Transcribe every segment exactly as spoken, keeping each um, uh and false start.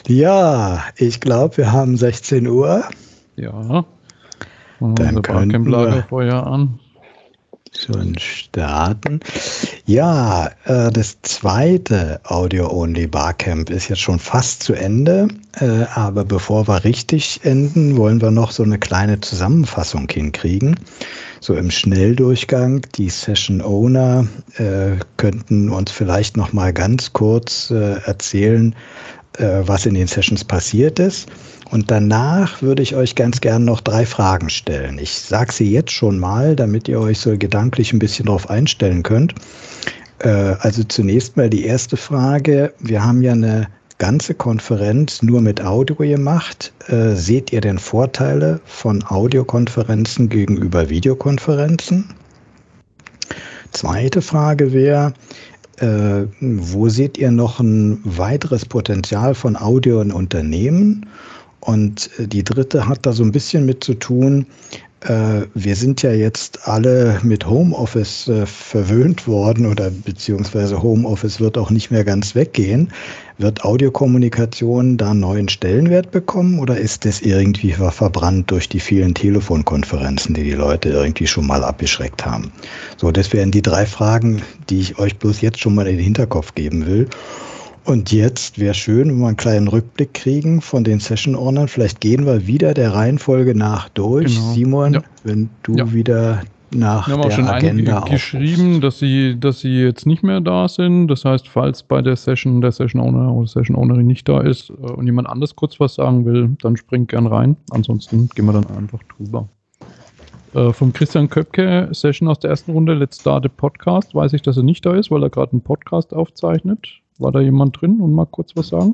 Ja, ich glaube, wir haben sechzehn Uhr. Ja. Dann können wir Feuer an. schon starten. Ja, äh, das zweite Audio-Only Barcamp ist jetzt schon fast zu Ende. Äh, aber bevor wir richtig enden, wollen wir noch so eine kleine Zusammenfassung hinkriegen. So im Schnelldurchgang. Die Session Owner äh, könnten uns vielleicht noch mal ganz kurz äh, erzählen, äh, was in den Sessions passiert ist. Und danach würde ich euch ganz gern noch drei Fragen stellen. Ich sage sie jetzt schon mal, damit ihr euch so gedanklich ein bisschen darauf einstellen könnt. Äh, also zunächst mal die erste Frage. Wir haben ja eine ganze Konferenz nur mit Audio gemacht. Äh, seht ihr denn Vorteile von Audiokonferenzen gegenüber Videokonferenzen? Zweite Frage wäre, äh, wo seht ihr noch ein weiteres Potenzial von Audio in Unternehmen? Und die dritte hat da so ein bisschen mit zu tun, äh, wir sind ja jetzt alle mit Homeoffice äh, verwöhnt worden oder beziehungsweise Homeoffice wird auch nicht mehr ganz weggehen. Wird Audiokommunikation da einen neuen Stellenwert bekommen oder ist das irgendwie verbrannt durch die vielen Telefonkonferenzen, die die Leute irgendwie schon mal abgeschreckt haben? So, das wären die drei Fragen, die ich euch bloß jetzt schon mal in den Hinterkopf geben will. Und jetzt wäre schön, wenn wir einen kleinen Rückblick kriegen von den Session-Ordnern. Vielleicht gehen wir wieder der Reihenfolge nach durch. Genau. Simon, ja. wenn du ja. wieder nach wir haben der auch schon Agenda geschrieben, dass sie, dass sie jetzt nicht mehr da sind. Das heißt, falls bei der Session der Session-Owner oder Session-Ownerin nicht da ist und jemand anders kurz was sagen will, dann springt gern rein. Ansonsten gehen wir dann einfach drüber. Äh, vom Christian Köpke, Session aus der ersten Runde, Let's Start a Podcast. Weiß ich, dass er nicht da ist, weil er gerade einen Podcast aufzeichnet. War da jemand drin und mal kurz was sagen?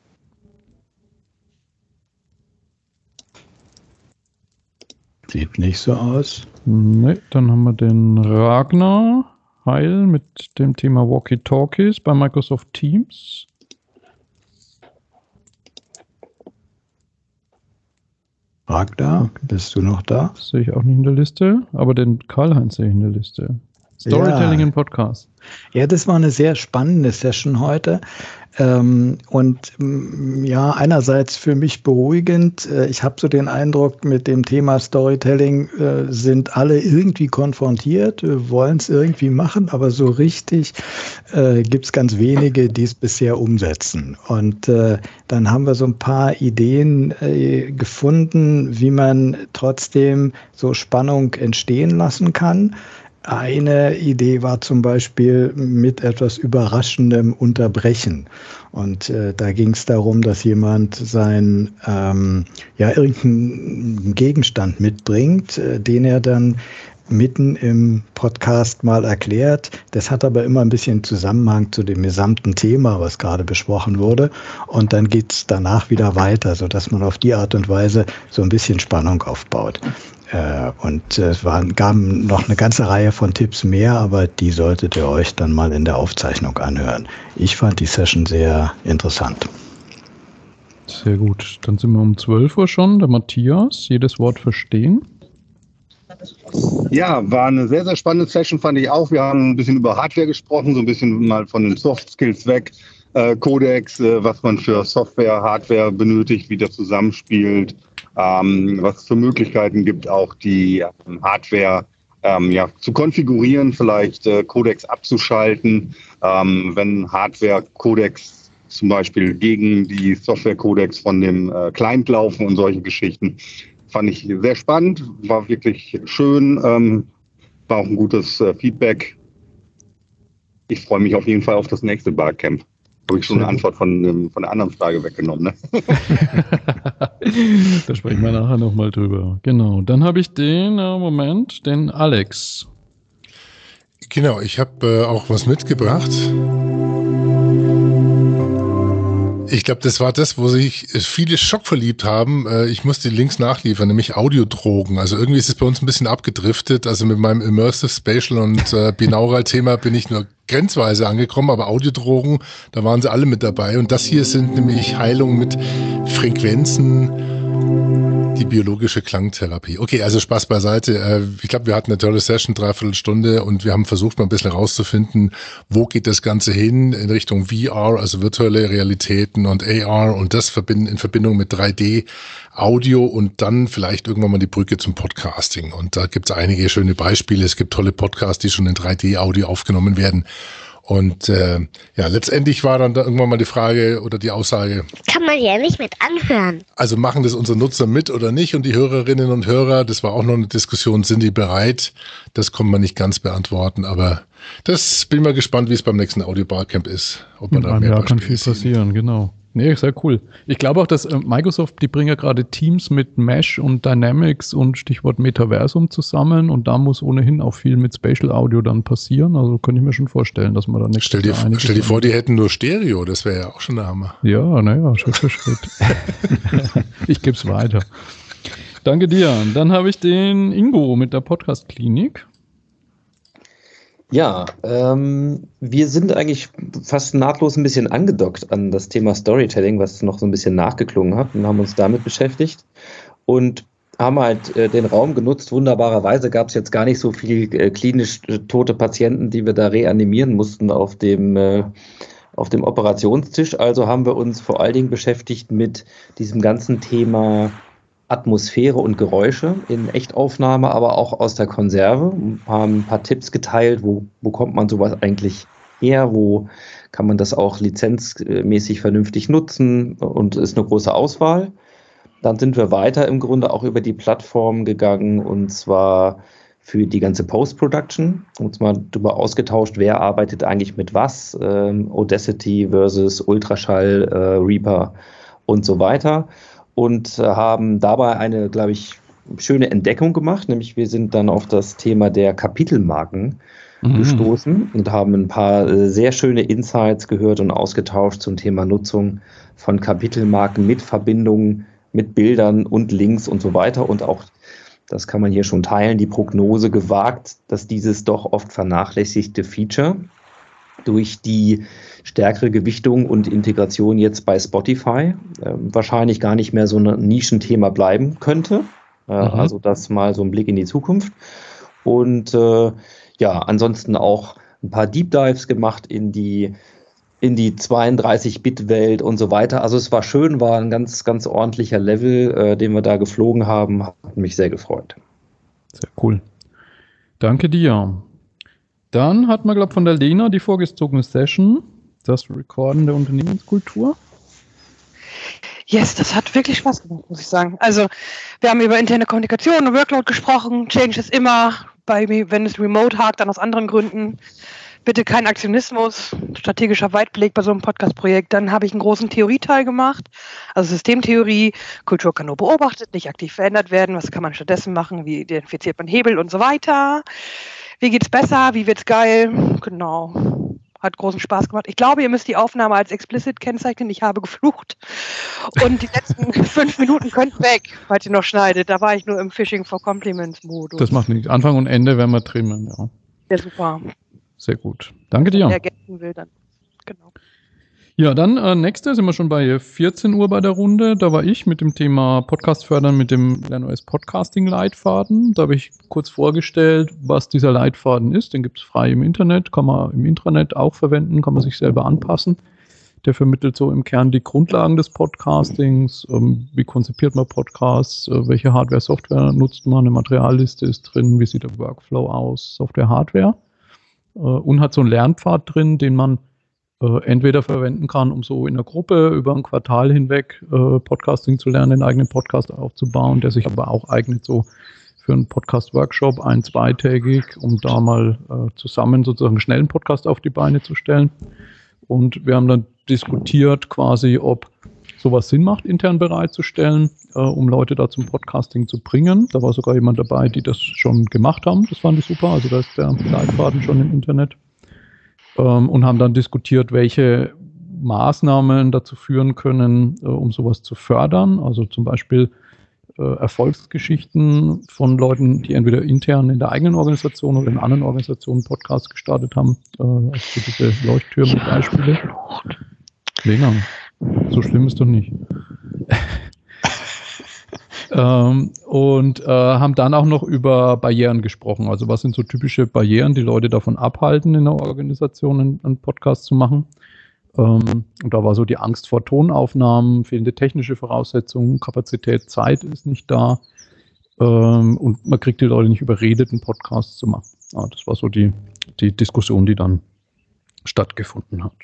Sieht nicht so aus. Ne, dann haben wir den Ragnar Heil mit dem Thema Walkie-Talkies bei Microsoft Teams. Ragnar, bist du noch da? Das sehe ich auch nicht in der Liste, aber den Karl-Heinz sehe ich in der Liste. Storytelling ja. im Podcast. Ja, das war eine sehr spannende Session heute. Ähm, und ja, einerseits für mich beruhigend. Ich habe so den Eindruck, mit dem Thema Storytelling äh, sind alle irgendwie konfrontiert, wollen es irgendwie machen, aber so richtig äh, gibt es ganz wenige, die es bisher umsetzen. Und äh, dann haben wir so ein paar Ideen äh, gefunden, wie man trotzdem so Spannung entstehen lassen kann. Eine Idee war zum Beispiel mit etwas Überraschendem unterbrechen. Und äh, da ging es darum, dass jemand sein, ähm, ja, irgendeinen Gegenstand mitbringt, äh, den er dann mitten im Podcast mal erklärt. Das hat aber immer ein bisschen Zusammenhang zu dem gesamten Thema, was gerade besprochen wurde. Und dann geht es danach wieder weiter, sodass man auf die Art und Weise so ein bisschen Spannung aufbaut. Äh, und es waren, gaben noch eine ganze Reihe von Tipps mehr, aber die solltet ihr euch dann mal in der Aufzeichnung anhören. Ich fand die Session sehr interessant. Sehr gut. Dann sind wir um zwölf Uhr schon. Der Matthias, jedes Wort verstehen. Ja, war eine sehr, sehr spannende Session, fand ich auch. Wir haben ein bisschen über Hardware gesprochen, so ein bisschen mal von den Soft Skills weg. Äh, Codex, äh, was man für Software, Hardware benötigt, wie das zusammenspielt. Ähm, was es für Möglichkeiten gibt, auch die ähm, Hardware ähm, ja, zu konfigurieren, vielleicht äh, Codex abzuschalten, ähm, wenn Hardware-Codex zum Beispiel gegen die Software-Codex von dem äh, Client laufen und solche Geschichten. Fand ich sehr spannend, war wirklich schön, ähm, war auch ein gutes äh, Feedback. Ich freue mich auf jeden Fall auf das nächste Barcamp. Habe ich schon eine Antwort von, von der anderen Frage weggenommen, ne? Da sprechen wir nachher nochmal drüber. Genau, dann habe ich den, äh, Moment, den Alex. Genau, ich habe äh, auch was mitgebracht. Ich glaube, das war das, wo sich viele schockverliebt haben. Ich muss die Links nachliefern, nämlich Audiodrogen. Also irgendwie ist es bei uns ein bisschen abgedriftet. Also mit meinem Immersive Spatial und äh, Binaural-Thema bin ich nur grenzweise angekommen, aber Audiodrogen, da waren sie alle mit dabei. Und das hier sind nämlich Heilungen mit Frequenzen, Die biologische Klangtherapie. Okay, also Spaß beiseite. Ich glaube, wir hatten eine tolle Session, dreiviertel Stunde, und wir haben versucht, mal ein bisschen rauszufinden, wo geht das Ganze hin in Richtung V R, also virtuelle Realitäten, und A R, und das in Verbindung mit drei D, Audio, und dann vielleicht irgendwann mal die Brücke zum Podcasting. Und da gibt es einige schöne Beispiele. Es gibt tolle Podcasts, die schon in drei D Audio aufgenommen werden. Und äh, ja, letztendlich war dann da irgendwann mal die Frage oder die Aussage: Kann man ja nicht mit anhören. Also machen das unsere Nutzer mit oder nicht? Und die Hörerinnen und Hörer, das war auch noch eine Diskussion, sind die bereit? Das konnte man nicht ganz beantworten, aber das bin mal gespannt, wie es beim nächsten Audio Barcamp ist. Ob man da mehr Beispiele kann viel sehen. Passieren, genau. Nee, sehr cool. Ich glaube auch, dass äh, Microsoft, die bringen ja gerade Teams mit Mesh und Dynamics und Stichwort Metaversum zusammen, und da muss ohnehin auch viel mit Spatial Audio dann passieren. Also könnte ich mir schon vorstellen, dass man da nächstes Stell dir, stell dir vor, die hätten nur Stereo, das wäre ja auch schon der Hammer. Ja, naja, Schritt für Schritt. Ich gebe es weiter. Danke dir. Dann habe ich den Ingo mit der Podcast-Klinik. Ja, ähm, wir sind eigentlich fast nahtlos ein bisschen angedockt an das Thema Storytelling, was noch so ein bisschen nachgeklungen hat, und haben uns damit beschäftigt und haben halt äh, den Raum genutzt. Wunderbarerweise gab es jetzt gar nicht so viel äh, klinisch äh, tote Patienten, die wir da reanimieren mussten auf dem, äh, auf dem Operationstisch. Also haben wir uns vor allen Dingen beschäftigt mit diesem ganzen Thema Atmosphäre und Geräusche in Echtaufnahme, aber auch aus der Konserve. Haben ein paar Tipps geteilt, wo, wo kommt man sowas eigentlich her, wo kann man das auch lizenzmäßig vernünftig nutzen, und ist eine große Auswahl. Dann sind wir weiter im Grunde auch über die Plattform gegangen, und zwar für die ganze Post-Production. Uns mal darüber ausgetauscht, wer arbeitet eigentlich mit was, ähm, Audacity versus Ultraschall, äh, Reaper und so weiter. Und äh, haben dabei eine, glaube ich, schöne Entdeckung gemacht, nämlich wir sind dann auf das Thema der Kapitelmarken mhm. gestoßen und haben ein paar äh, sehr schöne Insights gehört und ausgetauscht zum Thema Nutzung von Kapitelmarken mit Verbindungen, mit Bildern und Links und so weiter. Und auch, das kann man hier schon teilen, die Prognose gewagt, dass dieses doch oft vernachlässigte Feature durch die stärkere Gewichtung und Integration jetzt bei Spotify äh, wahrscheinlich gar nicht mehr so ein Nischenthema bleiben könnte. Äh, mhm. Also das mal so ein Blick in die Zukunft. Und äh, ja, ansonsten auch ein paar Deep Dives gemacht in die, in die zweiunddreißig-Bit-Welt und so weiter. Also es war schön, war ein ganz, ganz ordentlicher Level, äh, den wir da geflogen haben. Hat mich sehr gefreut. Sehr cool. Danke dir. Dann hat man, glaube ich, von der Lena die vorgezogene Session, das Recorden der Unternehmenskultur. Yes, das hat wirklich Spaß gemacht, muss ich sagen. Also wir haben über interne Kommunikation und Workload gesprochen. Change ist immer, bei mir, wenn es remote hakt, dann aus anderen Gründen. Bitte kein Aktionismus, strategischer Weitblick bei so einem Podcast-Projekt. Dann habe ich einen großen Theorieteil gemacht, also Systemtheorie. Kultur kann nur beobachtet, nicht aktiv verändert werden. Was kann man stattdessen machen? Wie identifiziert man Hebel und so weiter? Wie geht's besser? Wie wird's geil? Genau. Hat großen Spaß gemacht. Ich glaube, ihr müsst die Aufnahme als explicit kennzeichnen. Ich habe geflucht. Und die letzten fünf Minuten könnt weg, falls ihr noch schneidet. Da war ich nur im Fishing for Compliments-Modus. Das macht nichts. Anfang und Ende werden wir trimmen, ja. Ja, super. Sehr gut. Danke dir. Wer ergänzen will, dann. Genau. Ja, dann äh, nächste sind wir schon bei vierzehn Uhr bei der Runde. Da war ich mit dem Thema Podcast fördern mit dem LernOS Podcasting Leitfaden. Da habe ich kurz vorgestellt, was dieser Leitfaden ist. Den gibt es frei im Internet, kann man im Intranet auch verwenden, kann man sich selber anpassen. Der vermittelt so im Kern die Grundlagen des Podcastings, ähm, wie konzipiert man Podcasts, äh, welche Hardware, Software nutzt man, eine Materialliste ist drin, wie sieht der Workflow aus, Software, Hardware. Äh, und hat so einen Lernpfad drin, den man Äh, entweder verwenden kann, um so in der Gruppe über ein Quartal hinweg äh, Podcasting zu lernen, den eigenen Podcast aufzubauen, der sich aber auch eignet so für einen Podcast-Workshop, ein-, zweitägig, um da mal äh, zusammen sozusagen einen schnellen Podcast auf die Beine zu stellen. Und wir haben dann diskutiert quasi, ob sowas Sinn macht, intern bereitzustellen, äh, um Leute da zum Podcasting zu bringen. Da war sogar jemand dabei, die das schon gemacht haben. Das fand ich super. Also da ist der Leitfaden schon im Internet. Und haben dann diskutiert, welche Maßnahmen dazu führen können, äh, um sowas zu fördern. Also zum Beispiel äh, Erfolgsgeschichten von Leuten, die entweder intern in der eigenen Organisation oder in anderen Organisationen Podcasts gestartet haben. Äh, also diese Leuchttürme-Beispiele. Lena, so schlimm ist doch nicht. ähm, und äh, haben dann auch noch über Barrieren gesprochen. Also was sind so typische Barrieren, die Leute davon abhalten, in einer Organisation einen, einen Podcast zu machen. Ähm, und da war so die Angst vor Tonaufnahmen, fehlende technische Voraussetzungen, Kapazität, Zeit ist nicht da. Ähm, und man kriegt die Leute nicht überredet, einen Podcast zu machen. Ja, das war so die, die Diskussion, die dann stattgefunden hat.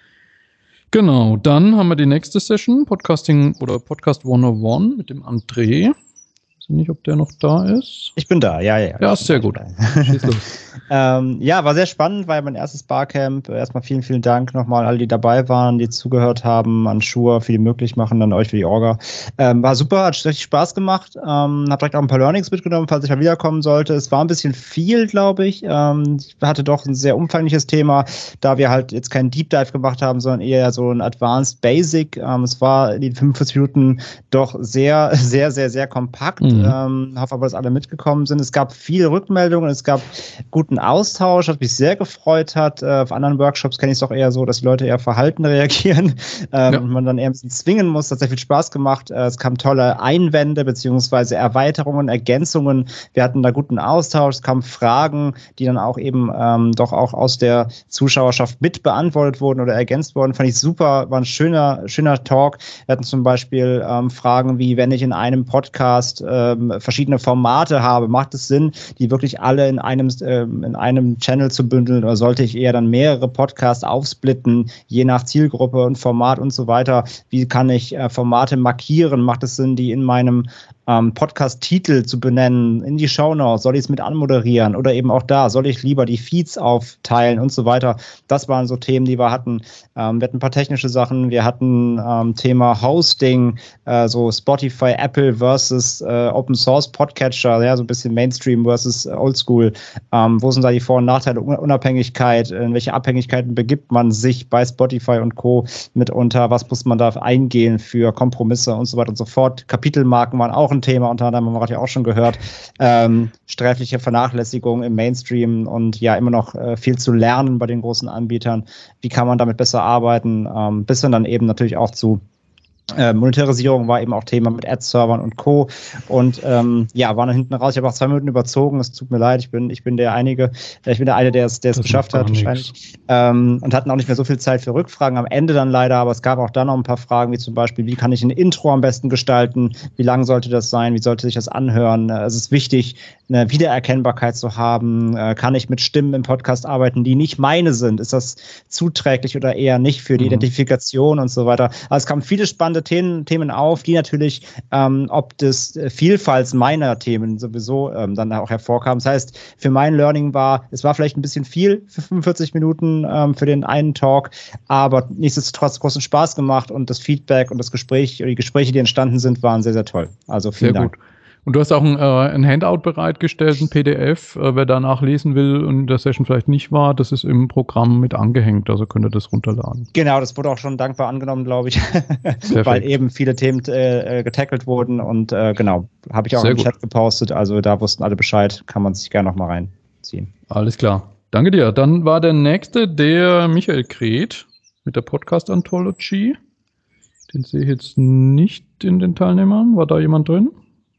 Genau, dann haben wir die nächste Session, Podcasting oder Podcast hundertundeins mit dem André. Ich weiß nicht, ob der noch da ist. Ich bin da, ja, ja. Ja, ist sehr gut. Schieß los. ähm, ja, war sehr spannend, war mein erstes Barcamp. Erstmal vielen, vielen Dank nochmal an alle, die dabei waren, die zugehört haben, an Schur für die möglich machen, an euch für die Orga. Ähm, war super, hat richtig Spaß gemacht. Ähm, hab direkt auch ein paar Learnings mitgenommen, falls ich mal wiederkommen sollte. Es war ein bisschen viel, glaube ich. Ähm, ich hatte doch ein sehr umfangreiches Thema, da wir halt jetzt keinen Deep Dive gemacht haben, sondern eher so ein Advanced Basic. Ähm, es war in den fünfundvierzig Minuten doch sehr, sehr, sehr, sehr kompakt. Mhm. Ähm, hoffe aber, dass alle mitgekommen sind. Es gab viele Rückmeldungen, es gab guten Austausch, was mich sehr gefreut hat. Äh, auf anderen Workshops kenne ich es doch eher so, dass die Leute eher verhalten reagieren ähm, ja. und man dann eher ein bisschen zwingen muss. Das hat sehr viel Spaß gemacht. Äh, es kamen tolle Einwände beziehungsweise Erweiterungen, Ergänzungen. Wir hatten da guten Austausch. Es kamen Fragen, die dann auch eben ähm, doch auch aus der Zuschauerschaft mit beantwortet wurden oder ergänzt wurden. Fand ich super, war ein schöner, schöner Talk. Wir hatten zum Beispiel ähm, Fragen wie, wenn ich in einem Podcast äh, verschiedene Formate habe, macht es Sinn, die wirklich alle in einem, äh, in einem Channel zu bündeln, oder sollte ich eher dann mehrere Podcasts aufsplitten, je nach Zielgruppe und Format und so weiter? Wie kann ich äh, Formate markieren? Macht es Sinn, die in meinem ähm, Podcast-Titel zu benennen, in die Shownotes? Soll ich es mit anmoderieren? Oder eben auch da, soll ich lieber die Feeds aufteilen und so weiter? Das waren so Themen, die wir hatten. Ähm, wir hatten ein paar technische Sachen. Wir hatten ähm, Thema Hosting, äh, so Spotify, Apple versus äh, Open Source Podcatcher, ja, so ein bisschen Mainstream versus Oldschool. Ähm, wo sind da die Vor- und Nachteile? Unabhängigkeit, in welche Abhängigkeiten begibt man sich bei Spotify und Co. mitunter? Was muss man da eingehen für Kompromisse und so weiter und so fort? Kapitelmarken waren auch ein Thema, unter anderem haben wir ja auch schon gehört. Ähm, sträfliche Vernachlässigung im Mainstream und ja immer noch äh, viel zu lernen bei den großen Anbietern. Wie kann man damit besser arbeiten? Ähm, bis hin dann eben natürlich auch zu Äh, Monetarisierung war eben auch Thema mit Ad-Servern und Co. Und ähm, ja, war dann hinten raus. Ich habe auch zwei Minuten überzogen. Es tut mir leid. Ich bin, ich bin der einige, ich bin der eine, der es, der es geschafft hat wahrscheinlich. Ähm, und hatten auch nicht mehr so viel Zeit für Rückfragen am Ende dann leider. Aber es gab auch dann noch ein paar Fragen, wie zum Beispiel, wie kann ich ein Intro am besten gestalten? Wie lang sollte das sein? Wie sollte sich das anhören? Es ist wichtig, eine Wiedererkennbarkeit zu haben. Äh, kann ich mit Stimmen im Podcast arbeiten, die nicht meine sind? Ist das zuträglich oder eher nicht für die mhm. Identifikation und so weiter? Also es kamen viele spannende Themen, Themen auf, die natürlich ähm, ob des Vielfalts meiner Themen sowieso ähm, dann auch hervorkamen. Das heißt, für mein Learning war, es war vielleicht ein bisschen viel für fünfundvierzig Minuten ähm, für den einen Talk, aber nichtsdestotrotz großen Spaß gemacht und das Feedback und das Gespräch, die Gespräche, die entstanden sind, waren sehr, sehr toll. Also vielen sehr Dank. Gut. Und du hast auch ein, äh, ein Handout bereitgestellt, ein P D F. Äh, wer danach lesen will und in der Session vielleicht nicht war, das ist im Programm mit angehängt, also könnt ihr das runterladen. Genau, das wurde auch schon dankbar angenommen, glaube ich, weil eben viele Themen äh, getackelt wurden und äh, genau, habe ich auch Sehr im gut. Chat gepostet, also da wussten alle Bescheid, kann man sich gerne nochmal reinziehen. Alles klar, danke dir. Dann war der nächste der Michael Kret mit der Podcast Anthology. Den sehe ich jetzt nicht in den Teilnehmern. War da jemand drin?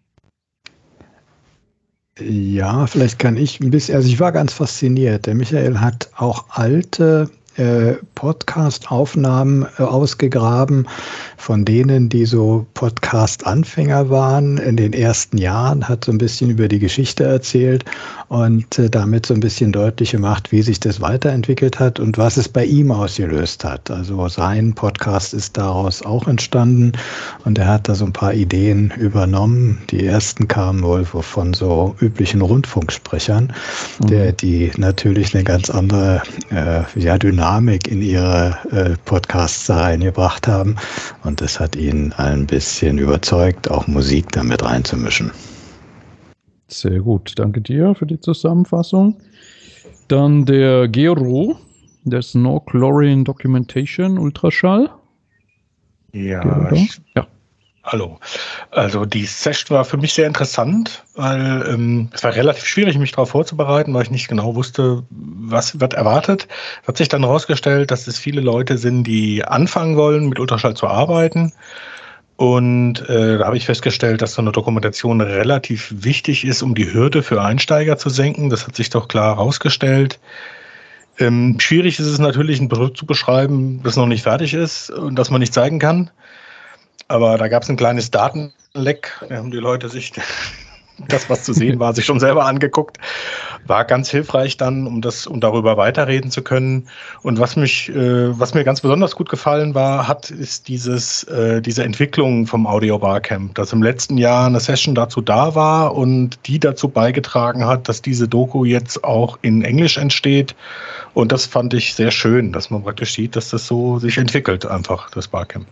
Ja, vielleicht kann ich ein bisschen, also ich war ganz fasziniert. Der Michael hat auch alte äh, Podcast-Aufnahmen äh, ausgegraben von denen, die so Podcast-Anfänger waren in den ersten Jahren, hat so ein bisschen über die Geschichte erzählt und äh, damit so ein bisschen deutlich gemacht, wie sich das weiterentwickelt hat und was es bei ihm ausgelöst hat. Also sein Podcast ist daraus auch entstanden und er hat da so ein paar Ideen übernommen. Die ersten kamen wohl von so üblichen Rundfunksprechern, mhm. der, die natürlich eine ganz andere äh, ja, Dynamik in ihre äh, Podcasts reingebracht haben. Und das hat ihn ein bisschen überzeugt, auch Musik damit reinzumischen. Sehr gut, danke dir für die Zusammenfassung. Dann der Gero, der Snow Chlorine Documentation Ultraschall. Ja, ich, ja. Hallo. Also die Session war für mich sehr interessant, weil ähm, es war relativ schwierig, mich darauf vorzubereiten, weil ich nicht genau wusste, was wird erwartet. Es hat sich dann herausgestellt, dass es viele Leute sind, die anfangen wollen, mit Ultraschall zu arbeiten. Und äh, da habe ich festgestellt, dass so eine Dokumentation relativ wichtig ist, um die Hürde für Einsteiger zu senken. Das hat sich doch klar herausgestellt. Ähm, schwierig ist es natürlich, ein Produkt zu beschreiben, das noch nicht fertig ist und das man nicht zeigen kann. Aber da gab es ein kleines Datenleck. Da haben die Leute sich das, was zu sehen war, sich schon selber angeguckt. War ganz hilfreich dann, um das, um darüber weiterreden zu können. Und was mich, äh, was mir ganz besonders gut gefallen war, hat, ist dieses, äh, diese Entwicklung vom Audio Barcamp, dass im letzten Jahr eine Session dazu da war und die dazu beigetragen hat, dass diese Doku jetzt auch in Englisch entsteht. Und das fand ich sehr schön, dass man praktisch sieht, dass das so sich entwickelt, einfach, das Barcamp.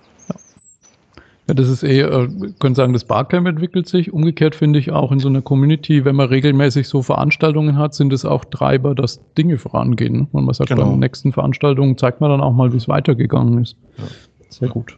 Ja, das ist eher, äh, können sagen, das Barcamp entwickelt sich. Umgekehrt finde ich auch in so einer Community, wenn man regelmäßig so Veranstaltungen hat, sind es auch Treiber, dass Dinge vorangehen. Ne? Man sagt, genau. Bei den nächsten Veranstaltungen zeigt man dann auch mal, wie es weitergegangen ist. Ja. Sehr gut.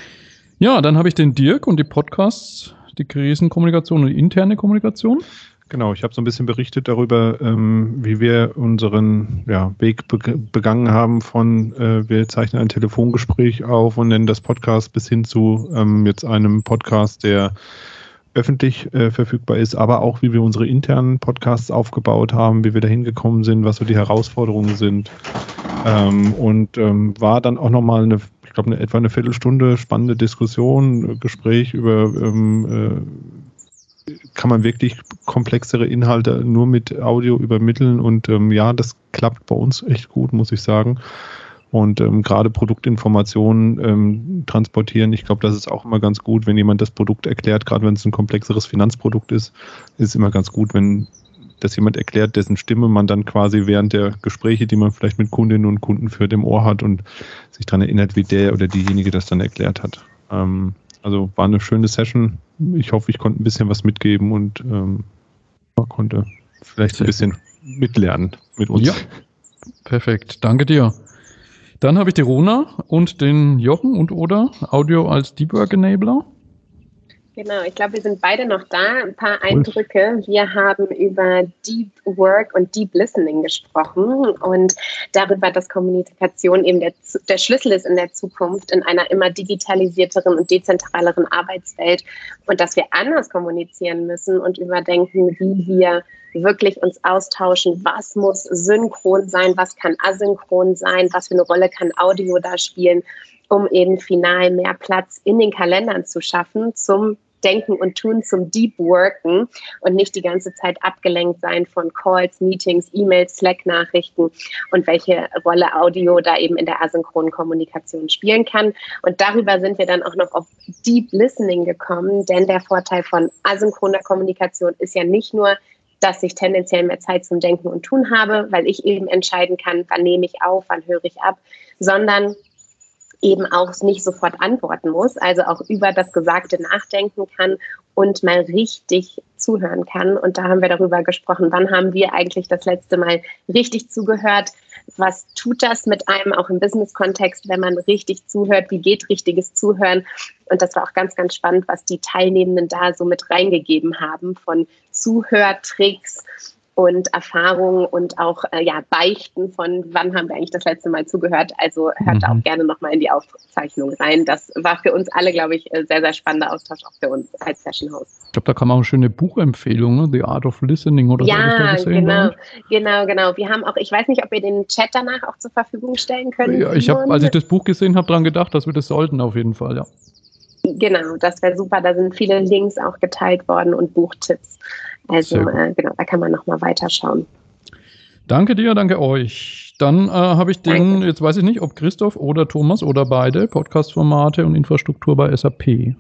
Ja, dann habe ich den Dirk und die Podcasts, die Krisenkommunikation und die interne Kommunikation. Genau, ich habe so ein bisschen berichtet darüber, ähm, wie wir unseren ja, Weg be- begangen haben von äh, wir zeichnen ein Telefongespräch auf und nennen das Podcast bis hin zu ähm, jetzt einem Podcast, der öffentlich äh, verfügbar ist, aber auch wie wir unsere internen Podcasts aufgebaut haben, wie wir da hingekommen sind, was so die Herausforderungen sind ähm, und ähm, war dann auch nochmal eine, ich glaube, eine, etwa eine Viertelstunde spannende Diskussion, Gespräch über ähm, äh, kann man wirklich komplexere Inhalte nur mit Audio übermitteln und ähm, ja, das klappt bei uns echt gut, muss ich sagen. Und ähm, gerade Produktinformationen ähm, transportieren, ich glaube, das ist auch immer ganz gut, wenn jemand das Produkt erklärt, gerade wenn es ein komplexeres Finanzprodukt ist, ist es immer ganz gut, wenn das jemand erklärt, dessen Stimme man dann quasi während der Gespräche, die man vielleicht mit Kundinnen und Kunden führt, im Ohr hat und sich daran erinnert, wie der oder diejenige das dann erklärt hat. Ähm, also war eine schöne Session. Ich hoffe, ich konnte ein bisschen was mitgeben und ähm, man konnte vielleicht Sehr ein bisschen gut. mitlernen mit uns. Ja, perfekt. Danke dir. Dann habe ich die Rona und den Jochen und oder Audio als Deep Work Enabler. Genau, ich glaube, wir sind beide noch da. Ein paar Eindrücke. Wir haben über Deep Work und Deep Listening gesprochen und darüber, dass Kommunikation eben der, der Schlüssel ist in der Zukunft in einer immer digitalisierteren und dezentraleren Arbeitswelt und dass wir anders kommunizieren müssen und überdenken, wie wir wirklich uns austauschen, was muss synchron sein, was kann asynchron sein, was für eine Rolle kann Audio da spielen, um eben final mehr Platz in den Kalendern zu schaffen zum Denken und Tun, zum Deep Worken und nicht die ganze Zeit abgelenkt sein von Calls, Meetings, E-Mails, Slack-Nachrichten und welche Rolle Audio da eben in der asynchronen Kommunikation spielen kann. Und darüber sind wir dann auch noch auf Deep Listening gekommen, denn der Vorteil von asynchroner Kommunikation ist ja nicht nur, dass ich tendenziell mehr Zeit zum Denken und Tun habe, weil ich eben entscheiden kann, wann nehme ich auf, wann höre ich ab, sondern eben auch nicht sofort antworten muss, also auch über das Gesagte nachdenken kann und mal richtig zuhören kann. Und da haben wir darüber gesprochen, wann haben wir eigentlich das letzte Mal richtig zugehört? Was tut das mit einem auch im Business-Kontext, wenn man richtig zuhört? Wie geht richtiges Zuhören? Und das war auch ganz, ganz spannend, was die Teilnehmenden da so mit reingegeben haben von Zuhörtricks und Erfahrungen und auch äh, ja, Beichten von, wann haben wir eigentlich das letzte Mal zugehört. Also hört mhm. auch gerne nochmal in die Aufzeichnung rein. Das war für uns alle, glaube ich, sehr, sehr spannender Austausch auch für uns als Session Host. Ich glaube, da kam auch eine schöne Buchempfehlung, ne? The Art of Listening oder so. Ja, genau, genau, genau. Wir haben auch, ich weiß nicht, ob wir den Chat danach auch zur Verfügung stellen können. Ja, ich habe, als ich das Buch gesehen habe, daran gedacht, dass wir das sollten auf jeden Fall, ja. Genau, das wäre super. Da sind viele Links auch geteilt worden und Buchtipps. Also äh, genau, da kann man nochmal weiterschauen. Danke dir, danke euch. Dann äh, habe ich den, danke. Jetzt weiß ich nicht, ob Christoph oder Thomas oder beide, Podcast-Formate und Infrastruktur bei S A P.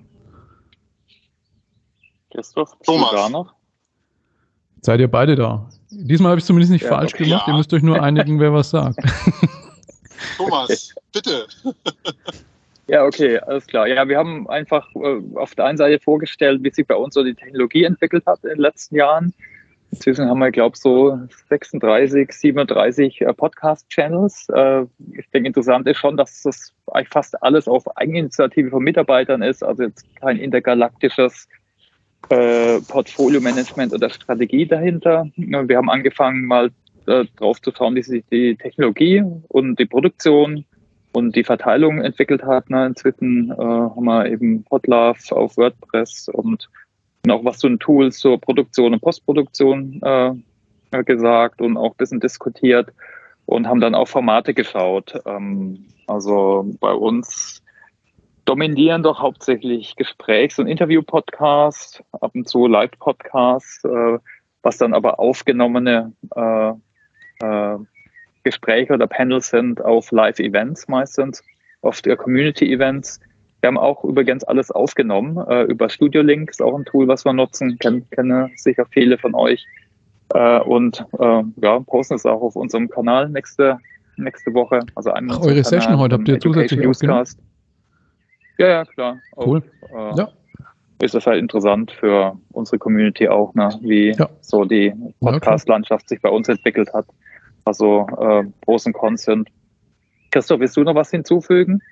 Christoph, Thomas. Da noch? Seid ihr beide da? Diesmal habe ich es zumindest nicht ja, falsch okay. gemacht. Ja. Ihr müsst euch nur einigen, wer was sagt. Thomas, bitte. Ja, okay, alles klar. Ja, wir haben einfach äh, auf der einen Seite vorgestellt, wie sich bei uns so die Technologie entwickelt hat in den letzten Jahren. Inzwischen haben wir, glaube ich, so sechsunddreißig, siebenunddreißig äh, Podcast-Channels. Äh, ich denke, interessant ist schon, dass das eigentlich fast alles auf Eigeninitiative von Mitarbeitern ist, also jetzt kein intergalaktisches äh, Portfolio-Management oder Strategie dahinter. Wir haben angefangen, mal äh, drauf zu schauen, wie sich die Technologie und die Produktion und die Verteilung entwickelt hat. Ne? Inzwischen äh, haben wir eben Hotlove auf WordPress und auch was zu den Tools zur Produktion und Postproduktion äh, gesagt und auch ein bisschen diskutiert und haben dann auf Formate geschaut. Ähm, also bei uns dominieren doch hauptsächlich Gesprächs- und Interview-Podcasts, ab und zu Live-Podcasts, äh, was dann aber aufgenommene äh, äh, Gespräche oder Panels sind auf Live-Events meistens, oft Community-Events. Wir haben auch übrigens alles aufgenommen äh, über Studio Link, ist auch ein Tool, was wir nutzen, kennen kenne sicher viele von euch. Äh, und äh, ja, posten es auch auf unserem Kanal nächste, nächste Woche. Also Ach, eure Session heute habt ihr zusätzlich aufgenommen? Ja, ja, klar. Cool. Auch, äh, ja. Ist das halt interessant für unsere Community auch, ne? Wie ja. so die Podcast-Landschaft sich bei uns entwickelt hat. Also äh, Pros und Cons sind. Christoph, willst du noch was hinzufügen?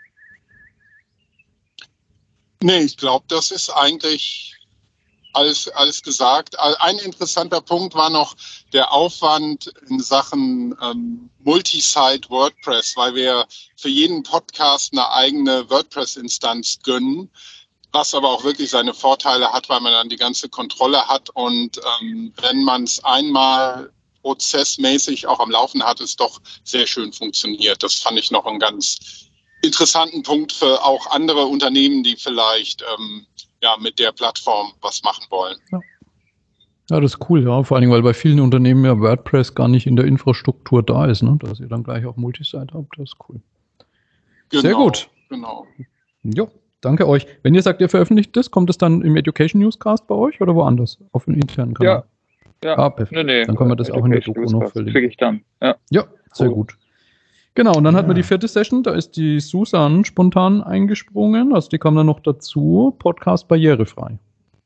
Nee, ich glaube, das ist eigentlich alles, alles gesagt. Ein interessanter Punkt war noch der Aufwand in Sachen ähm, Multisite WordPress, weil wir für jeden Podcast eine eigene WordPress-Instanz gönnen, was aber auch wirklich seine Vorteile hat, weil man dann die ganze Kontrolle hat und ähm, wenn man es einmal prozessmäßig auch am Laufen hat, es doch sehr schön funktioniert. Das fand ich noch einen ganz interessanten Punkt für auch andere Unternehmen, die vielleicht ähm, ja, mit der Plattform was machen wollen. Ja. ja, das ist cool, ja. Vor allem, weil bei vielen Unternehmen ja WordPress gar nicht in der Infrastruktur da ist, ne? Dass ihr dann gleich auch Multisite habt, das ist cool. Genau, sehr gut. Genau. Jo, danke euch. Wenn ihr sagt, ihr veröffentlicht das, kommt es dann im Education Newscast bei euch oder woanders? Auf dem internen Kanal? Ja. Ja, ah, perfekt. Nee, nee, dann können wir das auch in der Doku noch verlinken. Kriege ich dann. Ja, ja sehr cool. gut. Genau, und dann ja. hatten wir die vierte Session, da ist die Susan spontan eingesprungen, also die kam dann noch dazu, Podcast barrierefrei.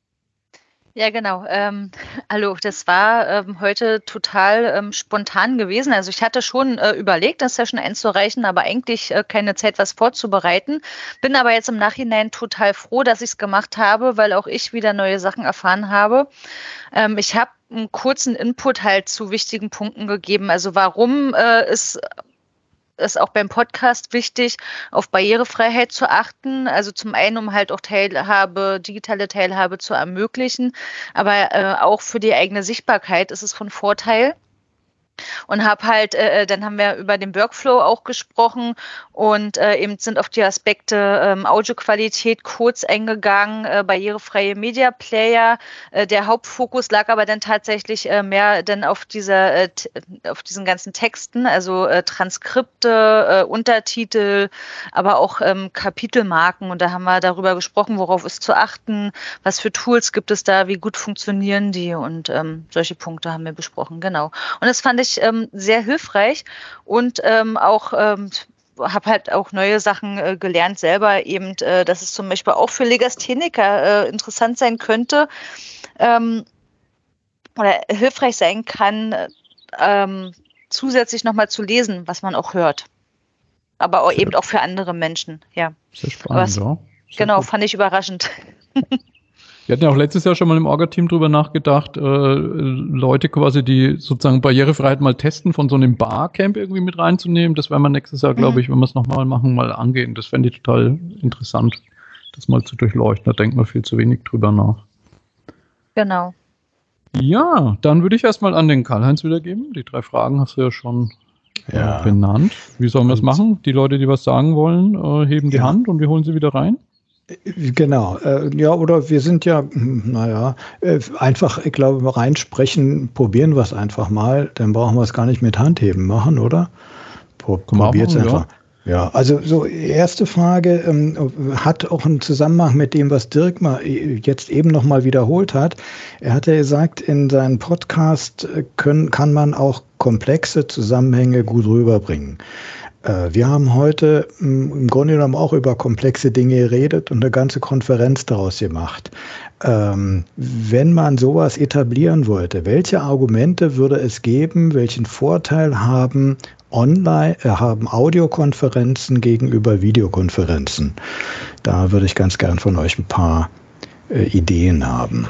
Ja, genau. Ähm, hallo, das war ähm, heute total ähm, spontan gewesen. Also ich hatte schon äh, überlegt, das Session einzureichen, aber eigentlich äh, keine Zeit, was vorzubereiten. Bin aber jetzt im Nachhinein total froh, dass ich es gemacht habe, weil auch ich wieder neue Sachen erfahren habe. Ähm, ich habe einen kurzen Input halt zu wichtigen Punkten gegeben. Also warum äh, ist ist auch beim Podcast wichtig, auf Barrierefreiheit zu achten. Also zum einen, um halt auch Teilhabe, digitale Teilhabe zu ermöglichen, aber äh, auch für die eigene Sichtbarkeit ist es von Vorteil. Und habe halt, äh, dann haben wir über den Workflow auch gesprochen und äh, eben sind auf die Aspekte ähm, Audioqualität kurz eingegangen, äh, barrierefreie Media Player. Äh, der Hauptfokus lag aber dann tatsächlich äh, mehr dann auf dieser, äh, auf diesen ganzen Texten, also äh, Transkripte, äh, Untertitel, aber auch ähm, Kapitelmarken. Und da haben wir darüber gesprochen, worauf ist zu achten, was für Tools gibt es da, wie gut funktionieren die und ähm, solche Punkte haben wir besprochen, genau. Und das fand ich ähm, sehr hilfreich und ähm, auch ähm, habe halt auch neue Sachen äh, gelernt selber, eben, äh, dass es zum Beispiel auch für Legastheniker äh, interessant sein könnte ähm, oder hilfreich sein kann, ähm, zusätzlich nochmal zu lesen, was man auch hört. Aber auch sehr eben auch für andere Menschen, ja. Sehr spannend, was, ja. Sehr genau, gut. Fand ich überraschend. Wir hatten ja auch letztes Jahr schon mal im Orga-Team drüber nachgedacht, äh, Leute quasi, die sozusagen Barrierefreiheit mal testen, von so einem Barcamp irgendwie mit reinzunehmen. Das werden wir nächstes Jahr, glaube ich, wenn wir es nochmal machen, mal angehen. Das fände ich total interessant, das mal zu durchleuchten. Da denkt man viel zu wenig drüber nach. Genau. Ja, dann würde ich erstmal an den Karl-Heinz wiedergeben. Die drei Fragen hast du ja schon ja. äh, benannt. Wie sollen wir das machen? Die Leute, die was sagen wollen, äh, heben die ja. Hand und wir holen sie wieder rein. Genau, äh, ja, oder wir sind ja, naja, äh, einfach, ich glaube, reinsprechen, probieren wir es einfach mal, dann brauchen wir es gar nicht mit Handheben machen, oder? Pro, Probiert es einfach. Ja. ja, also so erste Frage, ähm, hat auch einen Zusammenhang mit dem, was Dirk mal jetzt eben nochmal wiederholt hat. Er hat ja gesagt, in seinem Podcast können, kann man auch komplexe Zusammenhänge gut rüberbringen. Wir haben heute im Grunde genommen auch über komplexe Dinge geredet und eine ganze Konferenz daraus gemacht. Ähm, wenn man sowas etablieren wollte, welche Argumente würde es geben, welchen Vorteil haben Online, äh, haben Audiokonferenzen gegenüber Videokonferenzen? Da würde ich ganz gern von euch ein paar äh, Ideen haben.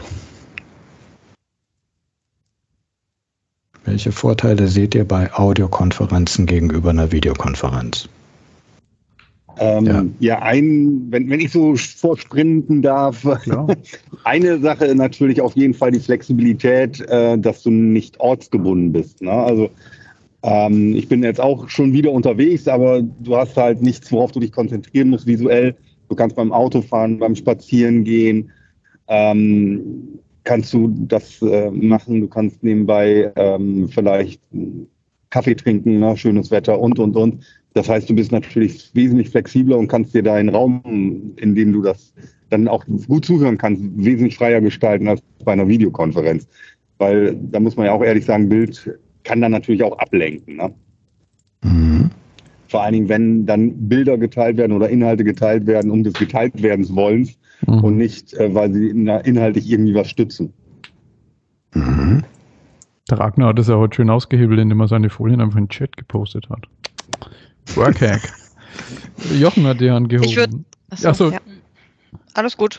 Welche Vorteile seht ihr bei Audiokonferenzen gegenüber einer Videokonferenz? Ähm, ja. ja, ein, wenn, wenn ich so vorsprinten darf, eine Sache natürlich auf jeden Fall die Flexibilität, äh, dass du nicht ortsgebunden bist. Ne? Also ähm, ich bin jetzt auch schon wieder unterwegs, aber du hast halt nichts, worauf du dich konzentrieren musst visuell. Du kannst beim Autofahren, beim Spazierengehen, ähm, kannst du das äh, machen. Du kannst nebenbei ähm, vielleicht Kaffee trinken, ne? Schönes Wetter und, und, und. Das heißt, du bist natürlich wesentlich flexibler und kannst dir deinen Raum, in dem du das dann auch gut zuhören kannst, wesentlich freier gestalten als bei einer Videokonferenz. Weil da muss man ja auch ehrlich sagen, Bild kann dann natürlich auch ablenken. Ne? Mhm. Vor allen Dingen, wenn dann Bilder geteilt werden oder Inhalte geteilt werden, um des Geteiltwerdens wollens mhm. und nicht, äh, weil sie inhaltlich irgendwie was stützen. Mhm. Der Ragnar hat das ja heute schön ausgehebelt, indem er seine Folien einfach in den Chat gepostet hat. Workhack. Jochen hat die angehoben. Ich würde. Achso, ja. Alles gut.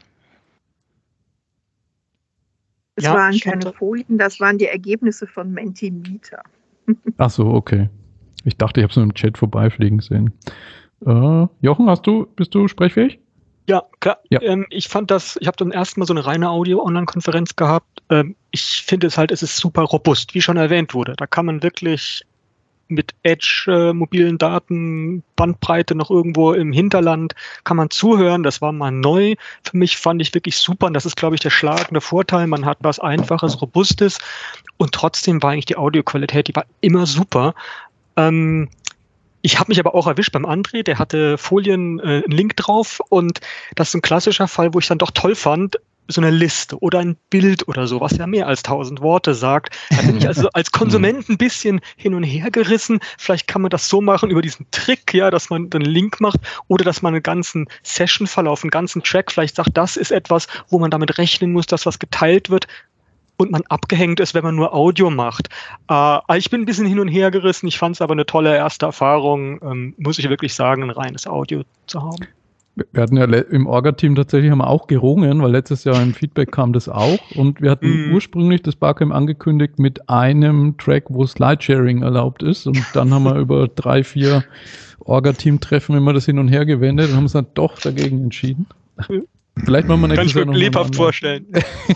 Es Ja, waren ich keine fand- Folien, das waren die Ergebnisse von Mentimeter. Achso, okay. Ich dachte, ich habe es nur im Chat vorbeifliegen sehen. Äh, Jochen, hast du, bist du sprechfähig? Ja, klar. Ja. Ähm, ich fand das, ich habe dann erstmal so eine reine Audio-Online-Konferenz gehabt. Ähm, ich finde es halt, es ist super robust, wie schon erwähnt wurde. Da kann man wirklich mit Edge, äh, mobilen Daten, Bandbreite noch irgendwo im Hinterland, kann man zuhören. Das war mal neu. Für mich fand ich wirklich super. Und das ist, glaube ich, der schlagende Vorteil. Man hat was Einfaches, Robustes. Und trotzdem war eigentlich die Audioqualität, die war immer super. Ähm, Ich habe mich aber auch erwischt beim André, der hatte Folien, äh, einen Link drauf und das ist ein klassischer Fall, wo ich dann doch toll fand, so eine Liste oder ein Bild oder so, was ja mehr als tausend Worte sagt. Da bin ich also als Konsument ein bisschen hin und her gerissen. Vielleicht kann man das so machen über diesen Trick, ja, dass man dann einen Link macht oder dass man einen ganzen Session-Verlauf, einen ganzen Track vielleicht sagt, das ist etwas, wo man damit rechnen muss, dass was geteilt wird. Und man abgehängt ist, wenn man nur Audio macht. Äh, ich bin ein bisschen hin und her gerissen. Ich fand es aber eine tolle erste Erfahrung, ähm, muss ich wirklich sagen, ein reines Audio zu haben. Wir hatten ja im Orga-Team tatsächlich haben wir auch gerungen, weil letztes Jahr im Feedback kam das auch. Und wir hatten Mhm. ursprünglich das Barcamp angekündigt mit einem Track, wo Slidesharing erlaubt ist. Und dann haben wir über drei, vier Orga-Team-Treffen immer das hin und her gewendet und haben uns dann doch dagegen entschieden. Vielleicht machen wir Kann nächstes ich mir Jahr noch lebhaft mal vorstellen.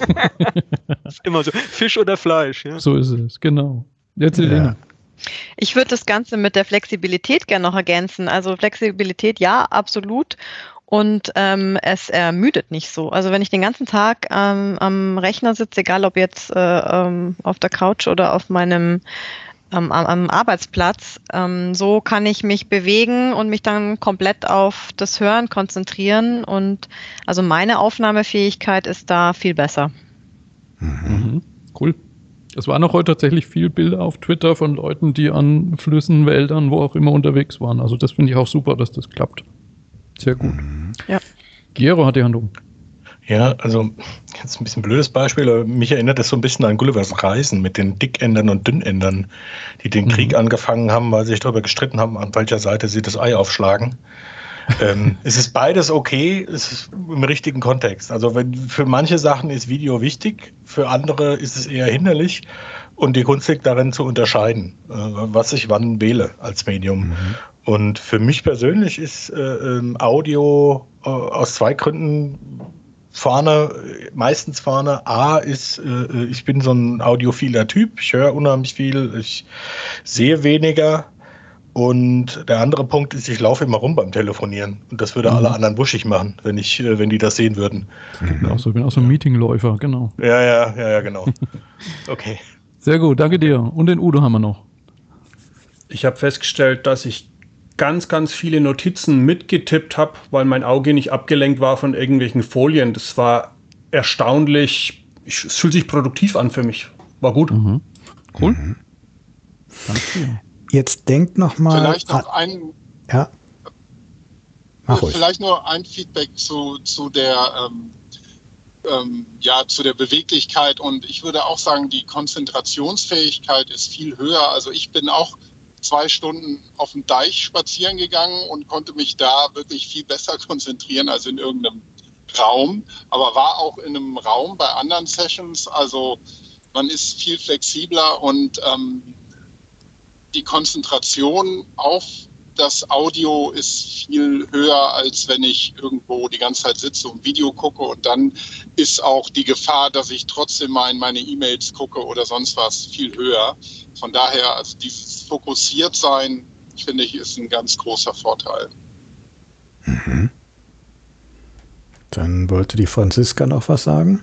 Ist immer so, Fisch oder Fleisch. Ja? So ist es, genau. Jetzt Elena. Ich würde das Ganze mit der Flexibilität gerne noch ergänzen. Also Flexibilität, ja, absolut. Und ähm, es ermüdet nicht so. Also wenn ich den ganzen Tag ähm, am Rechner sitze, egal ob jetzt äh, ähm, auf der Couch oder auf meinem ähm, am, am Arbeitsplatz, ähm, so kann ich mich bewegen und mich dann komplett auf das Hören konzentrieren. Und also meine Aufnahmefähigkeit ist da viel besser. Mhm. Cool. Es waren auch heute tatsächlich viele Bilder auf Twitter von Leuten, die an Flüssen, Wäldern, wo auch immer unterwegs waren. Also das finde ich auch super, dass das klappt. Sehr gut. Ja. Gero hat die Hand um. Ja, also jetzt ein bisschen blödes Beispiel, aber mich erinnert das so ein bisschen an Gullivers Reisen mit den Dickendern und Dünnendern, die den mhm. Krieg angefangen haben, weil sie sich darüber gestritten haben, an welcher Seite sie das Ei aufschlagen. ähm, es ist beides okay, es ist im richtigen Kontext. Also wenn, für manche Sachen ist Video wichtig, für andere ist es eher hinderlich und die Kunst liegt darin zu unterscheiden, äh, was ich wann wähle als Medium. Mhm. Und für mich persönlich ist äh, ähm, Audio äh, aus zwei Gründen vorne, meistens vorne. A ist, äh, ich bin so ein audiophiler Typ, ich höre unheimlich viel, ich sehe weniger. Und der andere Punkt ist, ich laufe immer rum beim Telefonieren. Und das würde mhm. alle anderen wuschig machen, wenn ich, äh, wenn die das sehen würden. Ich bin auch so, bin auch so ein Meetingläufer, genau. Ja, ja, ja, ja, genau. Okay. Sehr gut, danke dir. Und den Udo haben wir noch. Ich habe festgestellt, dass ich ganz, ganz viele Notizen mitgetippt habe, weil mein Auge nicht abgelenkt war von irgendwelchen Folien. Das war erstaunlich, ich, es fühlt sich produktiv an für mich. War gut. Mhm. Cool. Mhm. Danke. Jetzt denkt noch mal. Vielleicht noch ein. Ja. Mach ruhig. Vielleicht nur ein Feedback zu, zu der ähm, ähm, ja zu der Beweglichkeit und ich würde auch sagen, die Konzentrationsfähigkeit ist viel höher. Also ich bin auch zwei Stunden auf dem Deich spazieren gegangen und konnte mich da wirklich viel besser konzentrieren als in irgendeinem Raum, aber war auch in einem Raum bei anderen Sessions. Also man ist viel flexibler und ähm, die Konzentration auf das Audio ist viel höher, als wenn ich irgendwo die ganze Zeit sitze und Video gucke. Und dann ist auch die Gefahr, dass ich trotzdem mal in meine E-Mails gucke oder sonst was, viel höher. Von daher, also dieses Fokussiertsein, finde ich, ist ein ganz großer Vorteil. Mhm. Dann wollte die Franziska noch was sagen.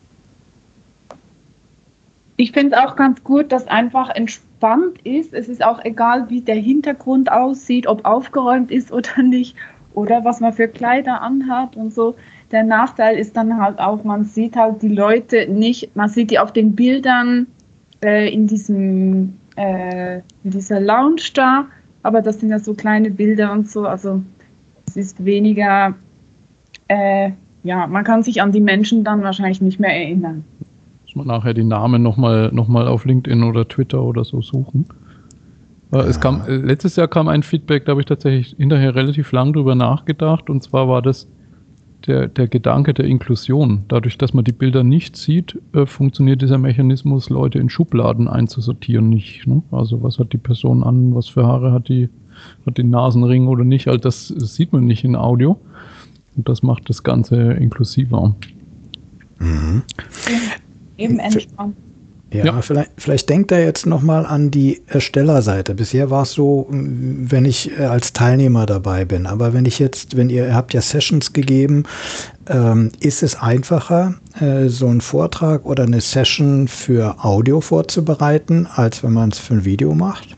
Ich finde es auch ganz gut, dass einfach entspannt ist. Es ist auch egal, wie der Hintergrund aussieht, ob aufgeräumt ist oder nicht, oder was man für Kleider anhat und so. Der Nachteil ist dann halt auch, man sieht halt die Leute nicht, man sieht die auf den Bildern äh, in diesem äh, in dieser Lounge da, aber das sind ja so kleine Bilder und so, also es ist weniger, äh, ja, man kann sich an die Menschen dann wahrscheinlich nicht mehr erinnern. Muss man nachher die Namen nochmal noch mal auf LinkedIn oder Twitter oder so suchen. Ja. Es kam, letztes Jahr kam ein Feedback, da habe ich tatsächlich hinterher relativ lang drüber nachgedacht, und zwar war das der, der Gedanke der Inklusion. Dadurch, dass man die Bilder nicht sieht, äh, funktioniert dieser Mechanismus, Leute in Schubladen einzusortieren nicht. Ne? Also was hat die Person an, was für Haare hat die, hat die Nasenring oder nicht, halt das sieht man nicht in Audio. Und das macht das Ganze inklusiver. Mhm. Eben entspannt. Ja, ja. Vielleicht, vielleicht denkt er jetzt nochmal an die Erstellerseite. Bisher war es so, wenn ich als Teilnehmer dabei bin. Aber wenn ich jetzt, wenn ihr, ihr habt ja Sessions gegeben, ähm, ist es einfacher, äh, so einen Vortrag oder eine Session für Audio vorzubereiten, als wenn man es für ein Video macht?